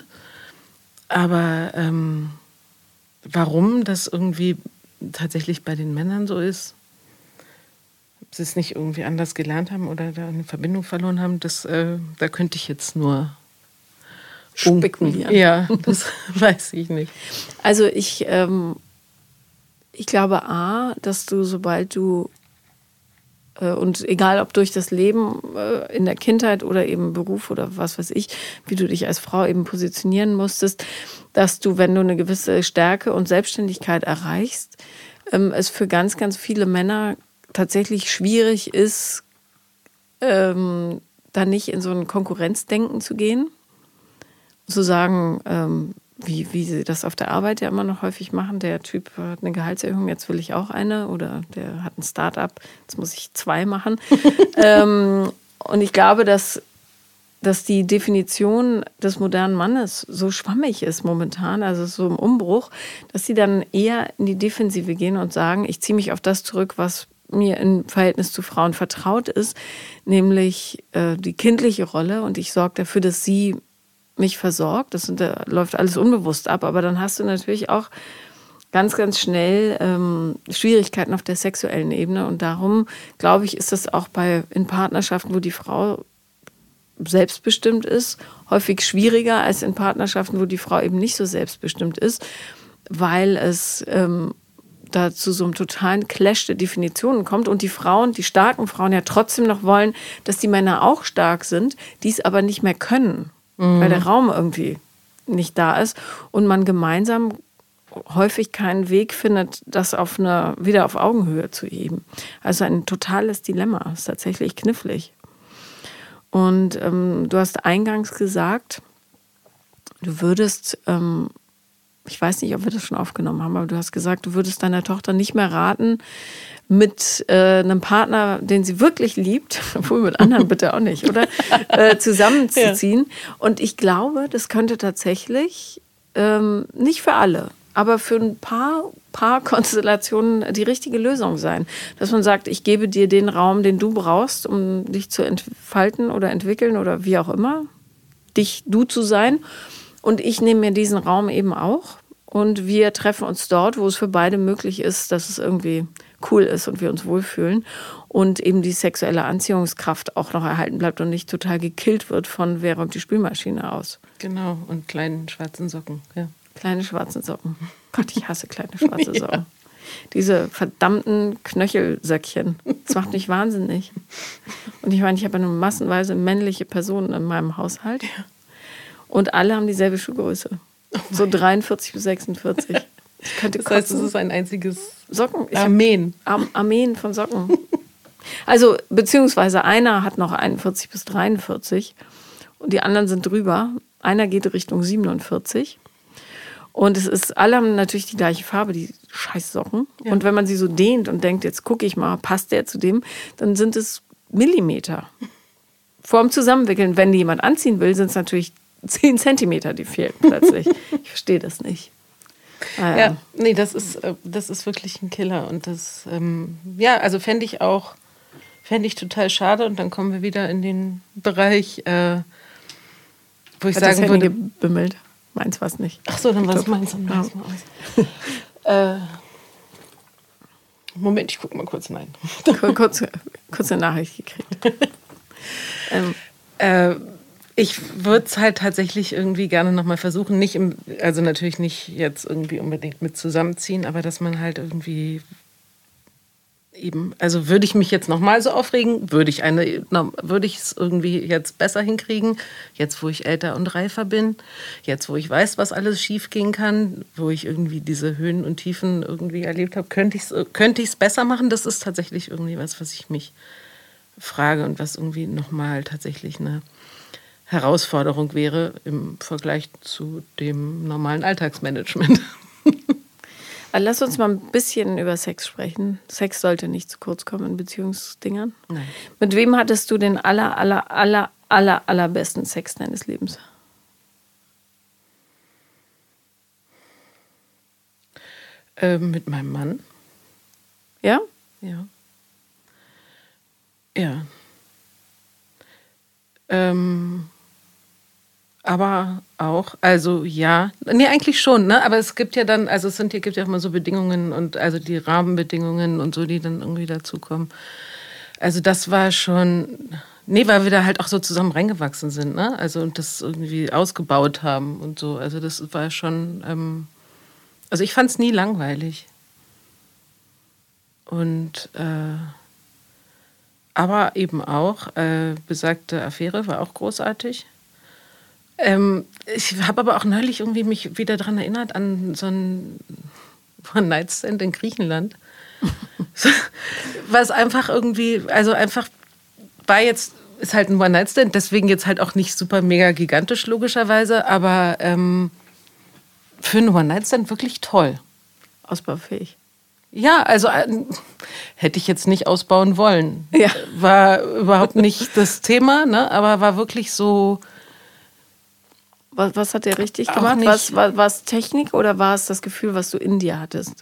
Aber ähm, warum das irgendwie tatsächlich bei den Männern so ist, ob sie es nicht irgendwie anders gelernt haben oder da eine Verbindung verloren haben, das, äh, da könnte ich jetzt nur spekulieren. Ja, das weiß ich nicht. Also ich, ähm, ich glaube A, dass du, sobald du und egal, ob durch das Leben in der Kindheit oder eben Beruf oder was weiß ich, wie du dich als Frau eben positionieren musstest, dass du, wenn du eine gewisse Stärke und Selbstständigkeit erreichst, es für ganz, ganz viele Männer tatsächlich schwierig ist, ähm, da nicht in so ein Konkurrenzdenken zu gehen. Zu sagen, ähm, wie, wie sie das auf der Arbeit ja immer noch häufig machen. Der Typ hat eine Gehaltserhöhung, jetzt will ich auch eine. Oder der hat ein Start-up, jetzt muss ich zwei machen. ähm, und ich glaube, dass, dass die Definition des modernen Mannes so schwammig ist momentan, also so im Umbruch, dass sie dann eher in die Defensive gehen und sagen, ich ziehe mich auf das zurück, was mir im Verhältnis zu Frauen vertraut ist, nämlich äh, die kindliche Rolle. Und ich sorge dafür, dass sie mich versorgt, das sind, da läuft alles unbewusst ab, aber dann hast du natürlich auch ganz, ganz schnell ähm, Schwierigkeiten auf der sexuellen Ebene und darum, glaube ich, ist das auch bei in Partnerschaften, wo die Frau selbstbestimmt ist, häufig schwieriger als in Partnerschaften, wo die Frau eben nicht so selbstbestimmt ist, weil es ähm, da zu so einem totalen Clash der Definitionen kommt und die Frauen, die starken Frauen ja trotzdem noch wollen, dass die Männer auch stark sind, die es aber nicht mehr können. Mhm. Weil der Raum irgendwie nicht da ist und man gemeinsam häufig keinen Weg findet, das auf eine, wieder auf Augenhöhe zu heben. Also ein totales Dilemma. Das ist tatsächlich knifflig. Und ähm, du hast eingangs gesagt, du würdest, ähm, ich weiß nicht, ob wir das schon aufgenommen haben, aber du hast gesagt, du würdest deiner Tochter nicht mehr raten, mit äh, einem Partner, den sie wirklich liebt, obwohl mit anderen bitte auch nicht, oder? Äh, zusammenzuziehen. Ja. Und ich glaube, das könnte tatsächlich, ähm, nicht für alle, aber für ein paar, paar Konstellationen die richtige Lösung sein. Dass man sagt, ich gebe dir den Raum, den du brauchst, um dich zu entfalten oder entwickeln oder wie auch immer, dich, du zu sein. Und ich nehme mir diesen Raum eben auch. Und wir treffen uns dort, wo es für beide möglich ist, dass es irgendwie cool ist und wir uns wohlfühlen. Und eben die sexuelle Anziehungskraft auch noch erhalten bleibt und nicht total gekillt wird von, wer räumt die Spülmaschine aus. Genau, und kleinen schwarzen Socken. Ja. Kleine schwarze Socken. Gott, ich hasse kleine schwarze Socken. Ja. Diese verdammten Knöchelsöckchen. Das macht mich wahnsinnig. Und ich meine, ich habe eine massenweise männliche Personen in meinem Haushalt. Ja. Und alle haben dieselbe Schuhgröße. Oh so dreiundvierzig bis sechsundvierzig. Ich könnte das heißt, es ist ein einziges Socken. Ich Armeen. Ar- Armeen von Socken. Also, beziehungsweise einer hat noch einundvierzig bis dreiundvierzig und die anderen sind drüber. Einer geht Richtung siebenundvierzig. Und es ist, alle haben natürlich die gleiche Farbe, die Scheißsocken. Ja. Und wenn man sie so dehnt und denkt, jetzt gucke ich mal, passt der zu dem, dann sind es Millimeter. Vorm Zusammenwickeln, wenn die jemand anziehen will, sind es natürlich zehn Zentimeter, die fehlen plötzlich. Ich verstehe das nicht. Ah, ja. ja, nee, das ist, das ist wirklich ein Killer. Und das, ähm, ja, also fände ich auch, fände ich total schade. Und dann kommen wir wieder in den Bereich, äh, wo ich Hat sagen das würde... gebimmelt? Meins war es nicht. Ach so, dann war es meins. Dann ja. äh, Moment, ich gucke mal kurz rein. kurz, kurz eine Nachricht gekriegt. ähm, äh, ich würde es halt tatsächlich irgendwie gerne nochmal versuchen. Nicht im, also natürlich nicht jetzt irgendwie unbedingt mit zusammenziehen, aber dass man halt irgendwie eben, also würde ich mich jetzt nochmal so aufregen, würde ich eine, würde ich es irgendwie jetzt besser hinkriegen, jetzt wo ich älter und reifer bin, jetzt wo ich weiß, was alles schief gehen kann, wo ich irgendwie diese Höhen und Tiefen irgendwie erlebt habe, könnte ich es könnte ich es besser machen. Das ist tatsächlich irgendwie was, was ich mich frage und was irgendwie nochmal tatsächlich eine Herausforderung wäre im Vergleich zu dem normalen Alltagsmanagement. Lass uns mal ein bisschen über Sex sprechen. Sex sollte nicht zu kurz kommen in Beziehungsdingern. Nein. Mit wem hattest du den aller, aller, aller, aller, allerbesten Sex deines Lebens? Ähm, mit meinem Mann. Ja? Ja. Ja. Ähm... Aber auch, also ja, nee, eigentlich schon, ne? Aber es gibt ja dann, also es sind, hier gibt ja auch mal so Bedingungen und also die Rahmenbedingungen und so, die dann irgendwie dazukommen. Also das war schon, nee, weil wir da halt auch so zusammen reingewachsen sind, ne? Also und das irgendwie ausgebaut haben und so. Also das war schon, ähm, also ich fand es nie langweilig. Und äh, aber eben auch, äh, besagte Affäre war auch großartig. Ähm, ich habe aber auch neulich irgendwie mich wieder daran erinnert an so einen One-Night-Stand in Griechenland. Was einfach irgendwie, also einfach war jetzt, ist halt ein One-Night-Stand, deswegen jetzt halt auch nicht super mega gigantisch logischerweise, aber ähm, für einen One-Night-Stand wirklich toll. Ausbaufähig. Ja, also äh, hätte ich jetzt nicht ausbauen wollen. Ja. War überhaupt nicht das Thema, ne? Aber war wirklich so... Was, was hat der richtig gemacht? Was, war, war es Technik oder war es das Gefühl, was du in dir hattest?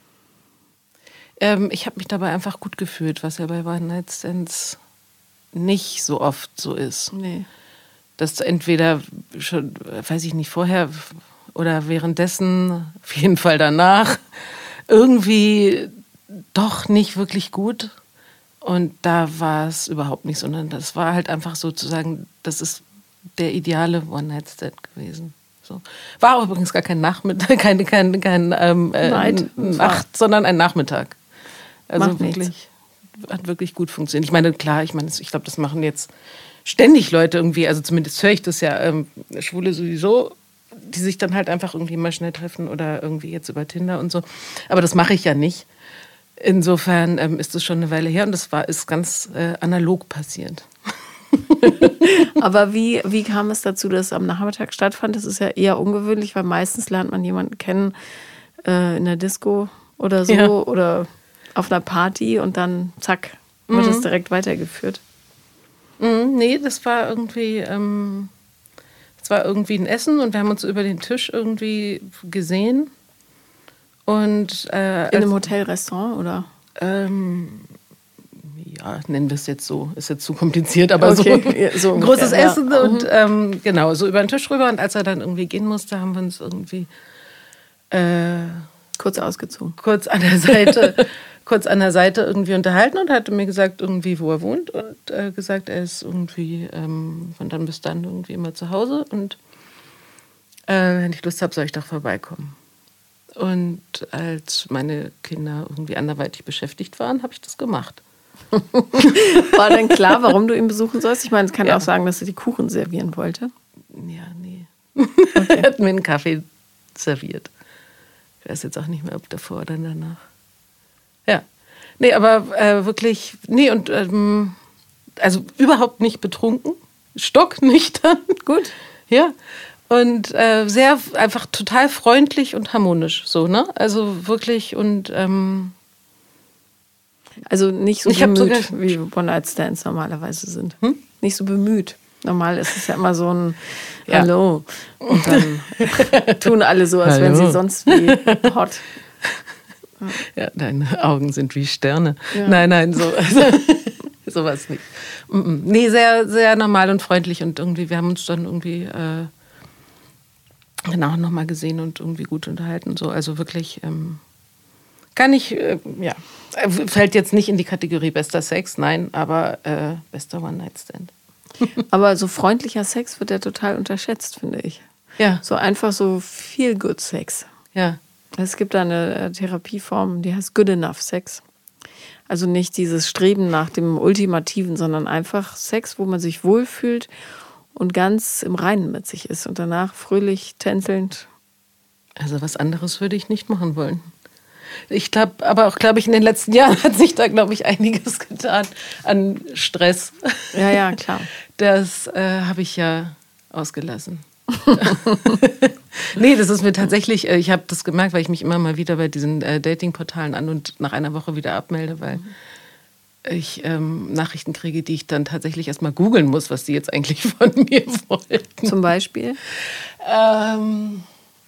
Ähm, ich habe mich dabei einfach gut gefühlt, was ja bei One-Night-Stands nicht so oft so ist. Nee. Dass entweder schon, weiß ich nicht, vorher oder währenddessen, auf jeden Fall danach, irgendwie doch nicht wirklich gut. Und da war es überhaupt nicht, sondern das war halt einfach sozusagen, das ist der ideale One-Night-Stand gewesen. So. War auch übrigens gar kein Nachmittag, kein, kein, kein ähm, äh, Nacht, sondern ein Nachmittag. Also Macht wirklich, nichts. Hat wirklich gut funktioniert. Ich meine, klar, ich meine, ich glaube, das machen jetzt ständig Leute irgendwie, also zumindest höre ich das ja, ähm, Schwule sowieso die sich dann halt einfach irgendwie mal schnell treffen oder irgendwie jetzt über Tinder und so. Aber das mache ich ja nicht. Insofern ähm, ist es schon eine Weile her und das war, ist ganz äh, analog passiert. Aber wie, wie kam es dazu, dass es am Nachmittag stattfand? Das ist ja eher ungewöhnlich, weil meistens lernt man jemanden kennen äh, in der Disco oder so, ja, oder auf einer Party und dann zack, wird es mhm. direkt weitergeführt. Mhm, nee, das war irgendwie, ähm, das war irgendwie ein Essen und wir haben uns über den Tisch irgendwie gesehen. Und, äh, in einem Hotelrestaurant, oder? Ähm, ja, nennen wir es jetzt so. Ist jetzt zu kompliziert, aber okay. so, so ein großes ja. Essen. Ja. Und ähm, genau, so über den Tisch rüber. Und als er dann irgendwie gehen musste, haben wir uns irgendwie äh, kurz ausgezogen. Kurz an der Seite, kurz an der Seite irgendwie unterhalten und hatte mir gesagt, irgendwie, wo er wohnt. Und äh, gesagt, er ist irgendwie ähm, von dann bis dann irgendwie immer zu Hause. Und äh, wenn ich Lust habe, soll ich doch vorbeikommen. Und als meine Kinder irgendwie anderweitig beschäftigt waren, habe ich das gemacht. War dann klar, warum du ihn besuchen sollst? Ich meine, es kann ja auch sagen, dass er die Kuchen servieren wollte. Ja, nee. Okay. Er hat mir einen Kaffee serviert. Ich weiß jetzt auch nicht mehr, ob davor oder danach. Ja. Nee, aber äh, wirklich, nee, und ähm, also überhaupt nicht betrunken, stocknüchtern. Gut. Ja. Und äh, sehr, einfach total freundlich und harmonisch, so, ne? Also wirklich und ähm, also nicht so ich bemüht, sogar, wie One-Night-Stands normalerweise sind. Hm? Nicht so bemüht. Normal ist es ja immer so ein ja. Hallo. Und dann tun alle so, als wären sie sonst wie hot. Ja, deine Augen sind wie Sterne. Ja. Nein, nein, so. Also, sowas nicht. Nee, sehr, sehr normal und freundlich und irgendwie, wir haben uns dann irgendwie äh, genau nochmal gesehen und irgendwie gut unterhalten. So. Also wirklich, ähm, kann ich, äh, ja, fällt jetzt nicht in die Kategorie bester Sex, nein, aber äh, bester One-Night-Stand. Aber so freundlicher Sex wird ja total unterschätzt, finde ich. Ja. So einfach so Feel-Good-Sex. Ja. Es gibt da eine Therapieform, die heißt Good Enough Sex. Also nicht dieses Streben nach dem Ultimativen, sondern einfach Sex, wo man sich wohlfühlt und ganz im Reinen mit sich ist und danach fröhlich tänzelnd. Also was anderes würde ich nicht machen wollen. Ich glaube, aber auch, glaube ich, in den letzten Jahren hat sich da, glaube ich, einiges getan an Stress. Ja, ja, klar. Das äh, habe ich ja ausgelassen. Nee, das ist mir tatsächlich, äh, ich habe das gemerkt, weil ich mich immer mal wieder bei diesen äh, Dating-Portalen an und nach einer Woche wieder abmelde, weil ich ähm, Nachrichten kriege, die ich dann tatsächlich erstmal googeln muss, was die jetzt eigentlich von mir wollten. Zum Beispiel? Ähm,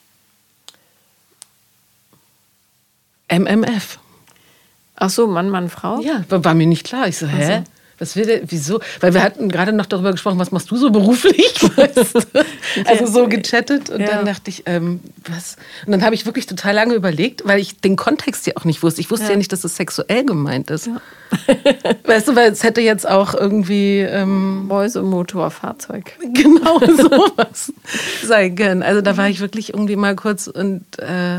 M M F. Ach so, Mann, Mann, Frau? Ja, war mir nicht klar. Ich so, hä? Also. Was will der, wieso? Weil wir hatten gerade noch darüber gesprochen, was machst du so beruflich? Weißt du? Also so gechattet und ja. Dann dachte ich, ähm, was? Und dann habe ich wirklich total lange überlegt, weil ich den Kontext ja auch nicht wusste. Ich wusste ja, ja nicht, dass es sexuell gemeint ist. Ja. Weißt du, weil es hätte jetzt auch irgendwie ähm, Mäusemotorfahrzeug. Genau sowas sein können. Also da war ich wirklich irgendwie mal kurz und äh,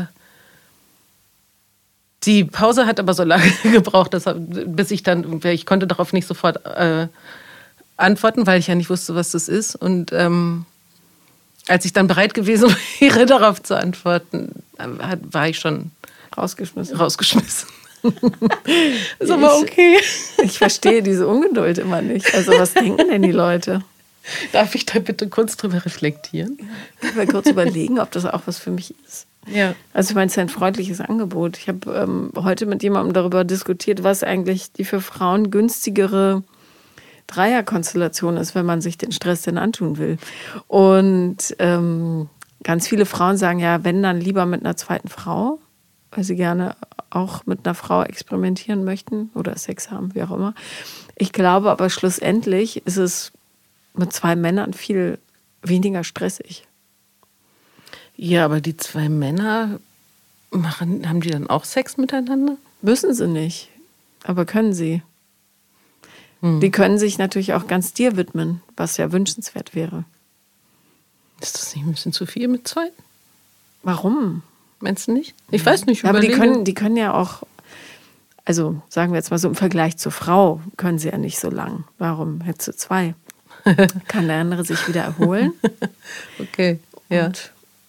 die Pause hat aber so lange gebraucht, dass, bis ich dann, ich konnte darauf nicht sofort äh, antworten, weil ich ja nicht wusste, was das ist. Und ähm, als ich dann bereit gewesen wäre, darauf zu antworten, war ich schon rausgeschmissen. rausgeschmissen. Ist aber okay. Ich, ich verstehe diese Ungeduld immer nicht. Also was denken denn die Leute? Darf ich da bitte kurz drüber reflektieren? Ich will kurz überlegen, ob das auch was für mich ist. Ja. Also ich meine, es ist ein freundliches Angebot. Ich habe ähm, heute mit jemandem darüber diskutiert, was eigentlich die für Frauen günstigere Dreierkonstellation ist, wenn man sich den Stress denn antun will. Und ähm, ganz viele Frauen sagen ja, wenn, dann lieber mit einer zweiten Frau, weil sie gerne auch mit einer Frau experimentieren möchten oder Sex haben, wie auch immer. Ich glaube aber schlussendlich ist es mit zwei Männern viel weniger stressig. Ja, aber die zwei Männer, machen, haben die dann auch Sex miteinander? Müssen sie nicht, aber können sie. Hm. Die können sich natürlich auch ganz dir widmen, was ja wünschenswert wäre. Ist das nicht ein bisschen zu viel mit zwei? Warum? Meinst du nicht? Ich weiß nicht. Ja, aber die können, die können ja auch, also sagen wir jetzt mal so im Vergleich zur Frau, können sie ja nicht so lang. Warum hättest du zwei? Kann der andere sich wieder erholen? Okay, ja. Und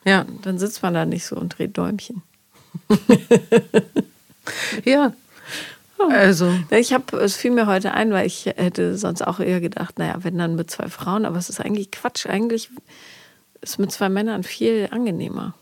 Ja. Dann sitzt man da nicht so und dreht Däumchen. Ja. Also. Ich habe, es fiel mir heute ein, weil ich hätte sonst auch eher gedacht, naja, wenn dann mit zwei Frauen, aber es ist eigentlich Quatsch. Eigentlich ist mit zwei Männern viel angenehmer.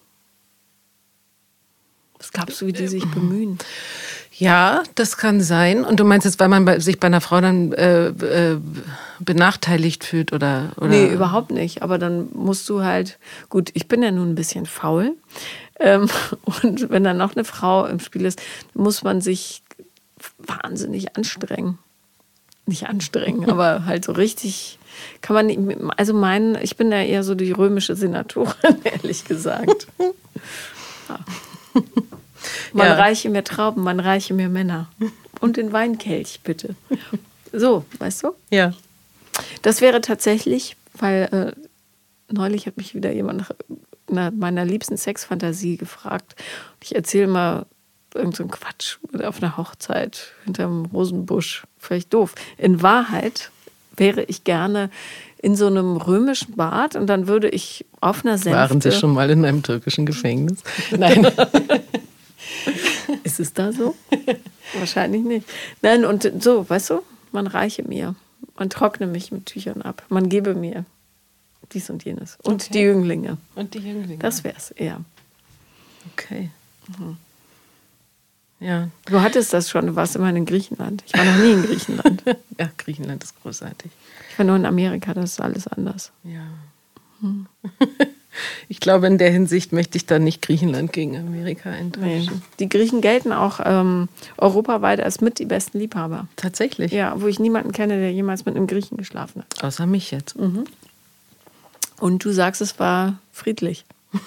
Was glaubst du, wie die sich bemühen? Ja, das kann sein. Und du meinst jetzt, weil man bei, sich bei einer Frau dann äh, äh, benachteiligt fühlt oder, oder? Nee, überhaupt nicht. Aber dann musst du halt, gut, ich bin ja nun ein bisschen faul. Ähm, und wenn dann noch eine Frau im Spiel ist, muss man sich wahnsinnig anstrengen. Nicht anstrengen, aber halt so richtig, kann man nicht, also meinen, ich bin ja eher so die römische Senatorin, ehrlich gesagt. Ja. Man Ja. reiche mir Trauben, man reiche mir Männer. Und den Weinkelch, bitte. So, weißt du? Ja. Das wäre tatsächlich, weil äh, neulich hat mich wieder jemand nach meiner liebsten Sexfantasie gefragt. Ich erzähle mal irgend so einen Quatsch auf einer Hochzeit hinterm Rosenbusch. Vielleicht doof. In Wahrheit wäre ich gerne in so einem römischen Bad und dann würde ich auf einer Sänfte... Waren Sie schon mal in einem türkischen Gefängnis? Nein. Ist es da so? Wahrscheinlich nicht. Nein, und so, weißt du, man reiche mir. Man trockne mich mit Tüchern ab. Man gebe mir dies und jenes. Und Okay. die Jünglinge. Und die Jünglinge. Das wär's eher. Okay. Mhm. Ja. Du hattest das schon, du warst immerhin in Griechenland. Ich war noch nie in Griechenland. Ja, Griechenland ist großartig. Ich war nur in Amerika, das ist alles anders. Ja. Hm. Ich glaube, in der Hinsicht möchte ich dann nicht Griechenland gegen Amerika eintauschen. Nee. Die Griechen gelten auch ähm, europaweit als mit die besten Liebhaber. Tatsächlich? Ja, wo ich niemanden kenne, der jemals mit einem Griechen geschlafen hat. Außer mich jetzt. Mhm. Und du sagst, es war friedlich.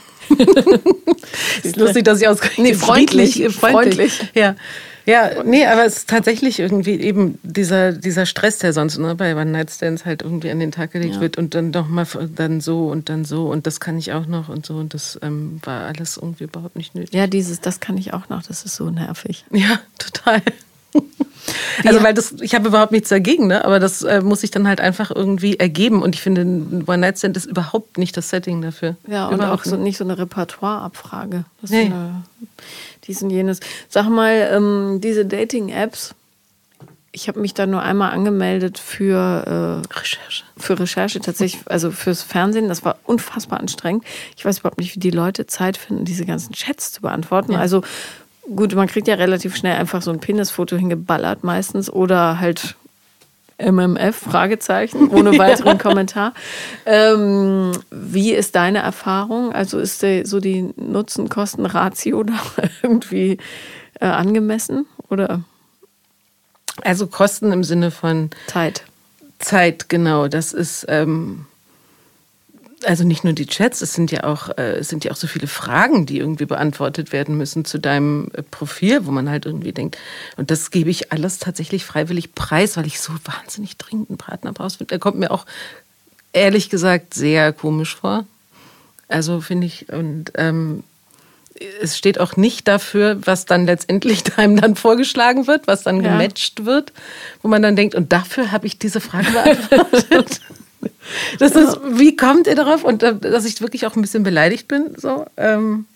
Ist lustig, dass ich ausgerechnet Nee, freundlich, friedlich, freundlich. Ja. Ja, nee, aber es ist tatsächlich irgendwie eben dieser, dieser Stress, der sonst ne, bei One-Night-Stands halt irgendwie an den Tag gelegt Ja. wird und dann doch mal dann so und dann so und das kann ich auch noch und so und das ähm, war alles irgendwie überhaupt nicht nötig. Ja, dieses, das kann ich auch noch, das ist so nervig. Ja, total. Also, weil das, ich habe überhaupt nichts dagegen, ne? Aber das äh, muss sich dann halt einfach irgendwie ergeben. Und ich finde, ein One-Night-Stand ist überhaupt nicht das Setting dafür. Ja, und überhaupt auch so, nicht so eine Repertoireabfrage. Das Nee. ist eine, dies und jenes. Sag mal, ähm, diese Dating-Apps, ich habe mich da nur einmal angemeldet für, äh, Recherche. für Recherche tatsächlich, also fürs Fernsehen. Das war unfassbar anstrengend. Ich weiß überhaupt nicht, wie die Leute Zeit finden, diese ganzen Chats zu beantworten. Ja. Also gut, man kriegt ja relativ schnell einfach so ein Penisfoto hingeballert meistens oder halt M M F, Fragezeichen, ohne weiteren Kommentar. Ähm, wie ist deine Erfahrung? Also ist der, so die Nutzen-Kosten-Ratio da irgendwie äh, angemessen oder Also Kosten im Sinne von Zeit? Zeit, genau. Das ist ähm, also nicht nur die Chats, es sind ja auch, äh, es sind ja auch so viele Fragen, die irgendwie beantwortet werden müssen zu deinem äh, Profil, wo man halt irgendwie denkt, und das gebe ich alles tatsächlich freiwillig preis, weil ich so wahnsinnig dringend einen Partner brauche. Der kommt mir auch ehrlich gesagt sehr komisch vor. Also finde ich, und ähm, es steht auch nicht dafür, was dann letztendlich einem dann vorgeschlagen wird, was dann Ja. gematcht wird, wo man dann denkt, und dafür habe ich diese Frage beantwortet. Das ist, wie kommt ihr darauf? Und äh, dass ich wirklich auch ein bisschen beleidigt bin. So. Ähm,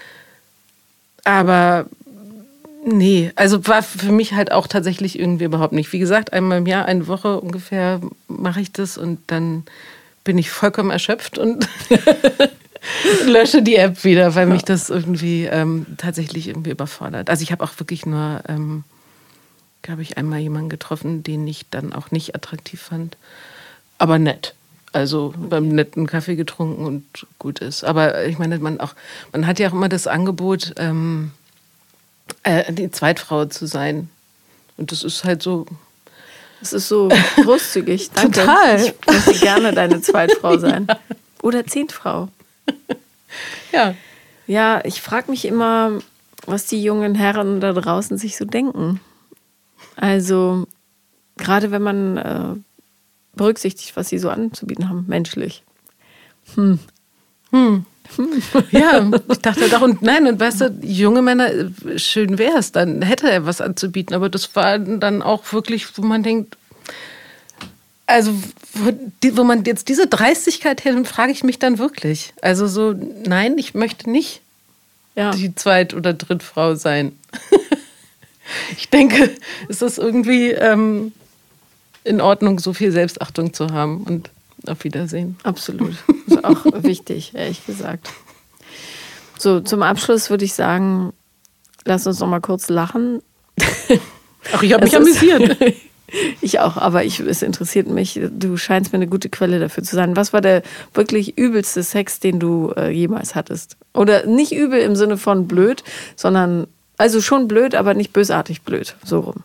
aber nee, also war für mich halt auch tatsächlich irgendwie überhaupt nicht. Wie gesagt, einmal im Jahr, eine Woche ungefähr mache ich das und dann bin ich vollkommen erschöpft und lösche die App wieder, weil mich das irgendwie ähm, tatsächlich irgendwie überfordert. Also ich habe auch wirklich nur, ähm, glaube ich, einmal jemanden getroffen, den ich dann auch nicht attraktiv fand. Aber nett. Also beim netten Kaffee getrunken und gut ist. Aber ich meine, man auch, man hat ja auch immer das Angebot, ähm, äh, die Zweitfrau zu sein. Und das ist halt so. Das ist so großzügig. Danke. Total. Ich möchte gerne deine Zweitfrau sein. Ja. Oder Zehntfrau. Ja. Ja, ich frage mich immer, was die jungen Herren da draußen sich so denken. Also, gerade wenn man äh, berücksichtigt, was sie so anzubieten haben, menschlich. Hm. Hm. Ja, ich dachte doch, und nein, und weißt du, junge Männer, schön wäre es, dann hätte er was anzubieten, aber das war dann auch wirklich, wo man denkt, Also, wo, die, wo man jetzt diese Dreistigkeit hätte, frage ich mich dann wirklich. Also so, nein, ich möchte nicht ja. die Zweit- oder Drittfrau sein. Ich denke, es ist irgendwie ähm, in Ordnung, so viel Selbstachtung zu haben. Und auf Wiedersehen. Absolut. Ist auch wichtig, ehrlich gesagt. So, zum Abschluss würde ich sagen, lass uns noch mal kurz lachen. Ach, ich habe mich amüsiert. Ich auch, aber ich, es interessiert mich. Du scheinst mir eine gute Quelle dafür zu sein. Was war der wirklich übelste Sex, den du äh, jemals hattest? Oder nicht übel im Sinne von blöd, sondern, also schon blöd, aber nicht bösartig blöd. So rum.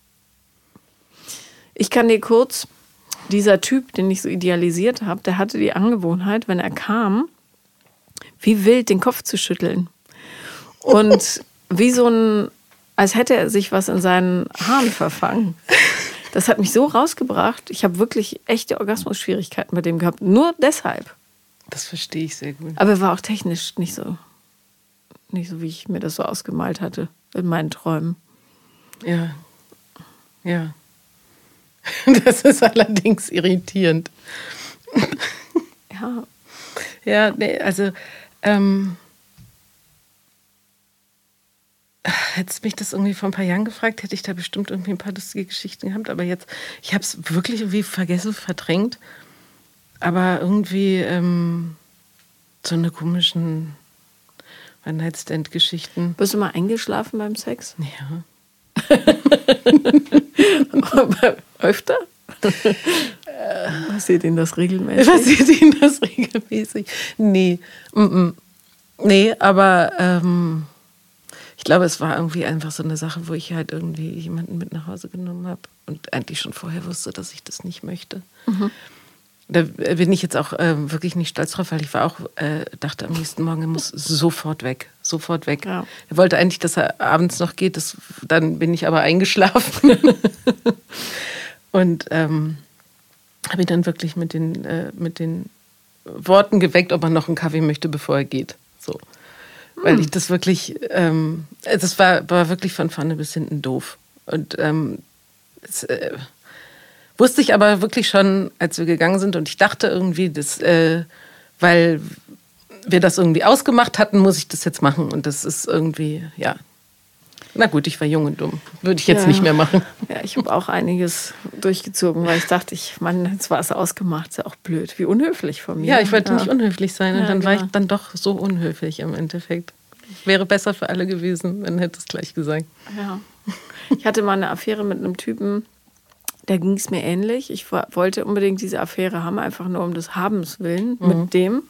Ich kann dir kurz, dieser Typ, den ich so idealisiert habe, der hatte die Angewohnheit, wenn er kam, wie wild den Kopf zu schütteln. Und wie so ein, als hätte er sich was in seinen Haaren verfangen. Das hat mich so rausgebracht. Ich habe wirklich echte Orgasmusschwierigkeiten mit dem gehabt. Nur deshalb. Das verstehe ich sehr gut. Aber er war auch technisch nicht so, nicht so, wie ich mir das so ausgemalt hatte in meinen Träumen. Ja. Ja. Das ist allerdings irritierend. Ja. Ja, nee, also ähm, hättest mich das irgendwie vor ein paar Jahren gefragt, hätte ich da bestimmt irgendwie ein paar lustige Geschichten gehabt. Aber jetzt, ich habe es wirklich irgendwie vergessen, verdrängt. Aber irgendwie ähm, so eine komischen One-Night-Stand-Geschichten. Bist du mal eingeschlafen beim Sex? Ja. Öfter? Passiert Ihnen das regelmäßig? Passiert Ihnen das regelmäßig? Nee. Mm-mm. Nee, aber ähm, ich glaube, es war irgendwie einfach so eine Sache, wo ich halt irgendwie jemanden mit nach Hause genommen habe und eigentlich schon vorher wusste, dass ich das nicht möchte. Mhm. Da bin ich jetzt auch äh, wirklich nicht stolz drauf, weil ich war auch, äh, dachte am nächsten Morgen, er muss sofort weg, sofort weg. Ja. Er wollte eigentlich, dass er abends noch geht, das, dann bin ich aber eingeschlafen. Und ähm, habe ihn dann wirklich mit den, äh, mit den Worten geweckt, ob er noch einen Kaffee möchte, bevor er geht. So. Hm. Weil ich das wirklich, ähm, das war, war wirklich von vorne bis hinten doof. Und ähm, es, äh, wusste ich aber wirklich schon, als wir gegangen sind. Und ich dachte irgendwie, dass, äh, weil wir das irgendwie ausgemacht hatten, muss ich das jetzt machen. Und das ist irgendwie, ja. Na gut, ich war jung und dumm. Würde ich jetzt ja nicht mehr machen. Ja, ich habe auch einiges durchgezogen, weil ich dachte, ich, Mann, jetzt war es ausgemacht. Ist ja auch blöd. Wie unhöflich von mir. Ja, ich wollte ja. nicht unhöflich sein. Und ja, dann genau. war ich dann doch so unhöflich im Endeffekt. Wäre besser für alle gewesen, wenn hätte es gleich gesagt. Ja. Ich hatte mal eine Affäre mit einem Typen, da ging es mir ähnlich. Ich wollte unbedingt diese Affäre haben, einfach nur um des Habens willen mhm. mit dem.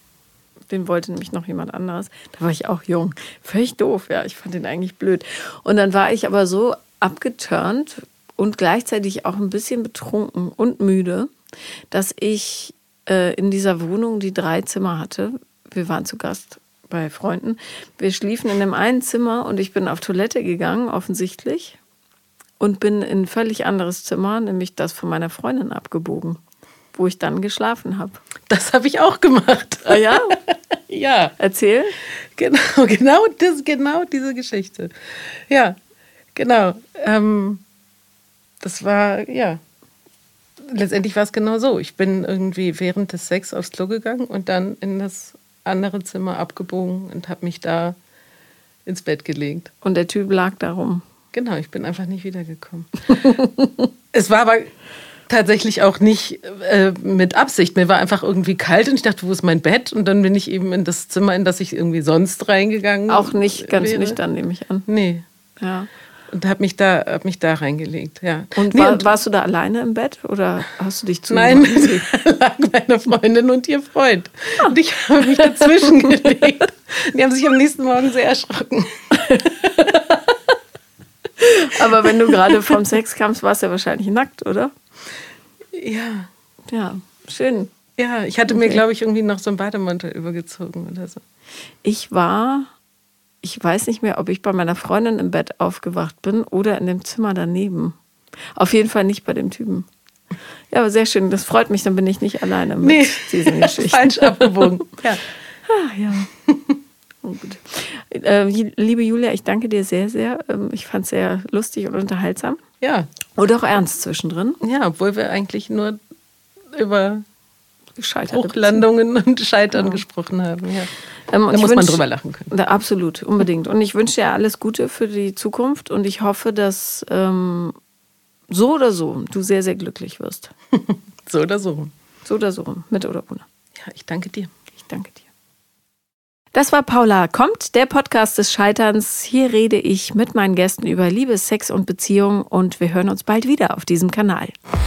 Den wollte nämlich noch jemand anderes. Da war ich auch jung. Völlig doof, ja. Ich fand den eigentlich blöd. Und dann war ich aber so abgeturnt und gleichzeitig auch ein bisschen betrunken und müde, dass ich äh, in dieser Wohnung, die drei Zimmer hatte, wir waren zu Gast bei Freunden, wir schliefen in dem einen Zimmer und ich bin auf Toilette gegangen, offensichtlich, und bin in ein völlig anderes Zimmer, nämlich das von meiner Freundin, abgebogen, wo ich dann geschlafen habe. Das habe ich auch gemacht. Ah ja? Ja. Erzähl. Genau, genau, das, genau diese Geschichte. Ja, genau. Ähm, das war, ja, letztendlich war es genau so. Ich bin irgendwie während des Sex aufs Klo gegangen und dann in das andere Zimmer abgebogen und habe mich da ins Bett gelegt. Und der Typ lag da rum. Genau, ich bin einfach nicht wiedergekommen. Es war aber tatsächlich auch nicht äh, mit Absicht. Mir war einfach irgendwie kalt und ich dachte, wo ist mein Bett? Und dann bin ich eben in das Zimmer, in das ich irgendwie sonst reingegangen bin. Auch nicht ganz wäre. nüchtern, nehme ich an. Nee. Ja. Und habe mich, da, hab mich da reingelegt, ja. Und, nee, war, und warst du da alleine im Bett oder hast du dich zu? Nein, da lag meine Freundin und ihr Freund. Ah. Und ich habe mich dazwischen gelegt. Die haben sich am nächsten Morgen sehr erschrocken. Aber wenn du gerade vom Sex kamst, warst du ja wahrscheinlich nackt, oder? Ja. Ja, schön. Ja, ich hatte okay. mir, glaube ich, irgendwie noch so einen Bademantel übergezogen oder so. Ich war, ich weiß nicht mehr, ob ich bei meiner Freundin im Bett aufgewacht bin oder in dem Zimmer daneben. Auf jeden Fall nicht bei dem Typen. Ja, aber sehr schön, das freut mich, dann bin ich nicht alleine mit nee. diesen Geschichten. Falsch abgebogen. Ja. Ah, ja. Oh, gut. Äh, liebe Julia, ich danke dir sehr, sehr. Ich fand es sehr lustig und unterhaltsam. Ja. Und auch ernst zwischendrin. Ja, obwohl wir eigentlich nur über Hochlandungen und Scheitern ja. gesprochen haben. Ja. Ähm, da muss wünsch, man drüber lachen können. Da, absolut, unbedingt. Und ich wünsche dir alles Gute für die Zukunft und ich hoffe, dass ähm, so oder so du sehr, sehr glücklich wirst. So oder so. So oder so, mit oder ohne. Ja, ich danke dir. Ich danke dir. Das war Paula kommt, der Podcast des Scheiterns. Hier rede ich mit meinen Gästen über Liebe, Sex und Beziehung und wir hören uns bald wieder auf diesem Kanal.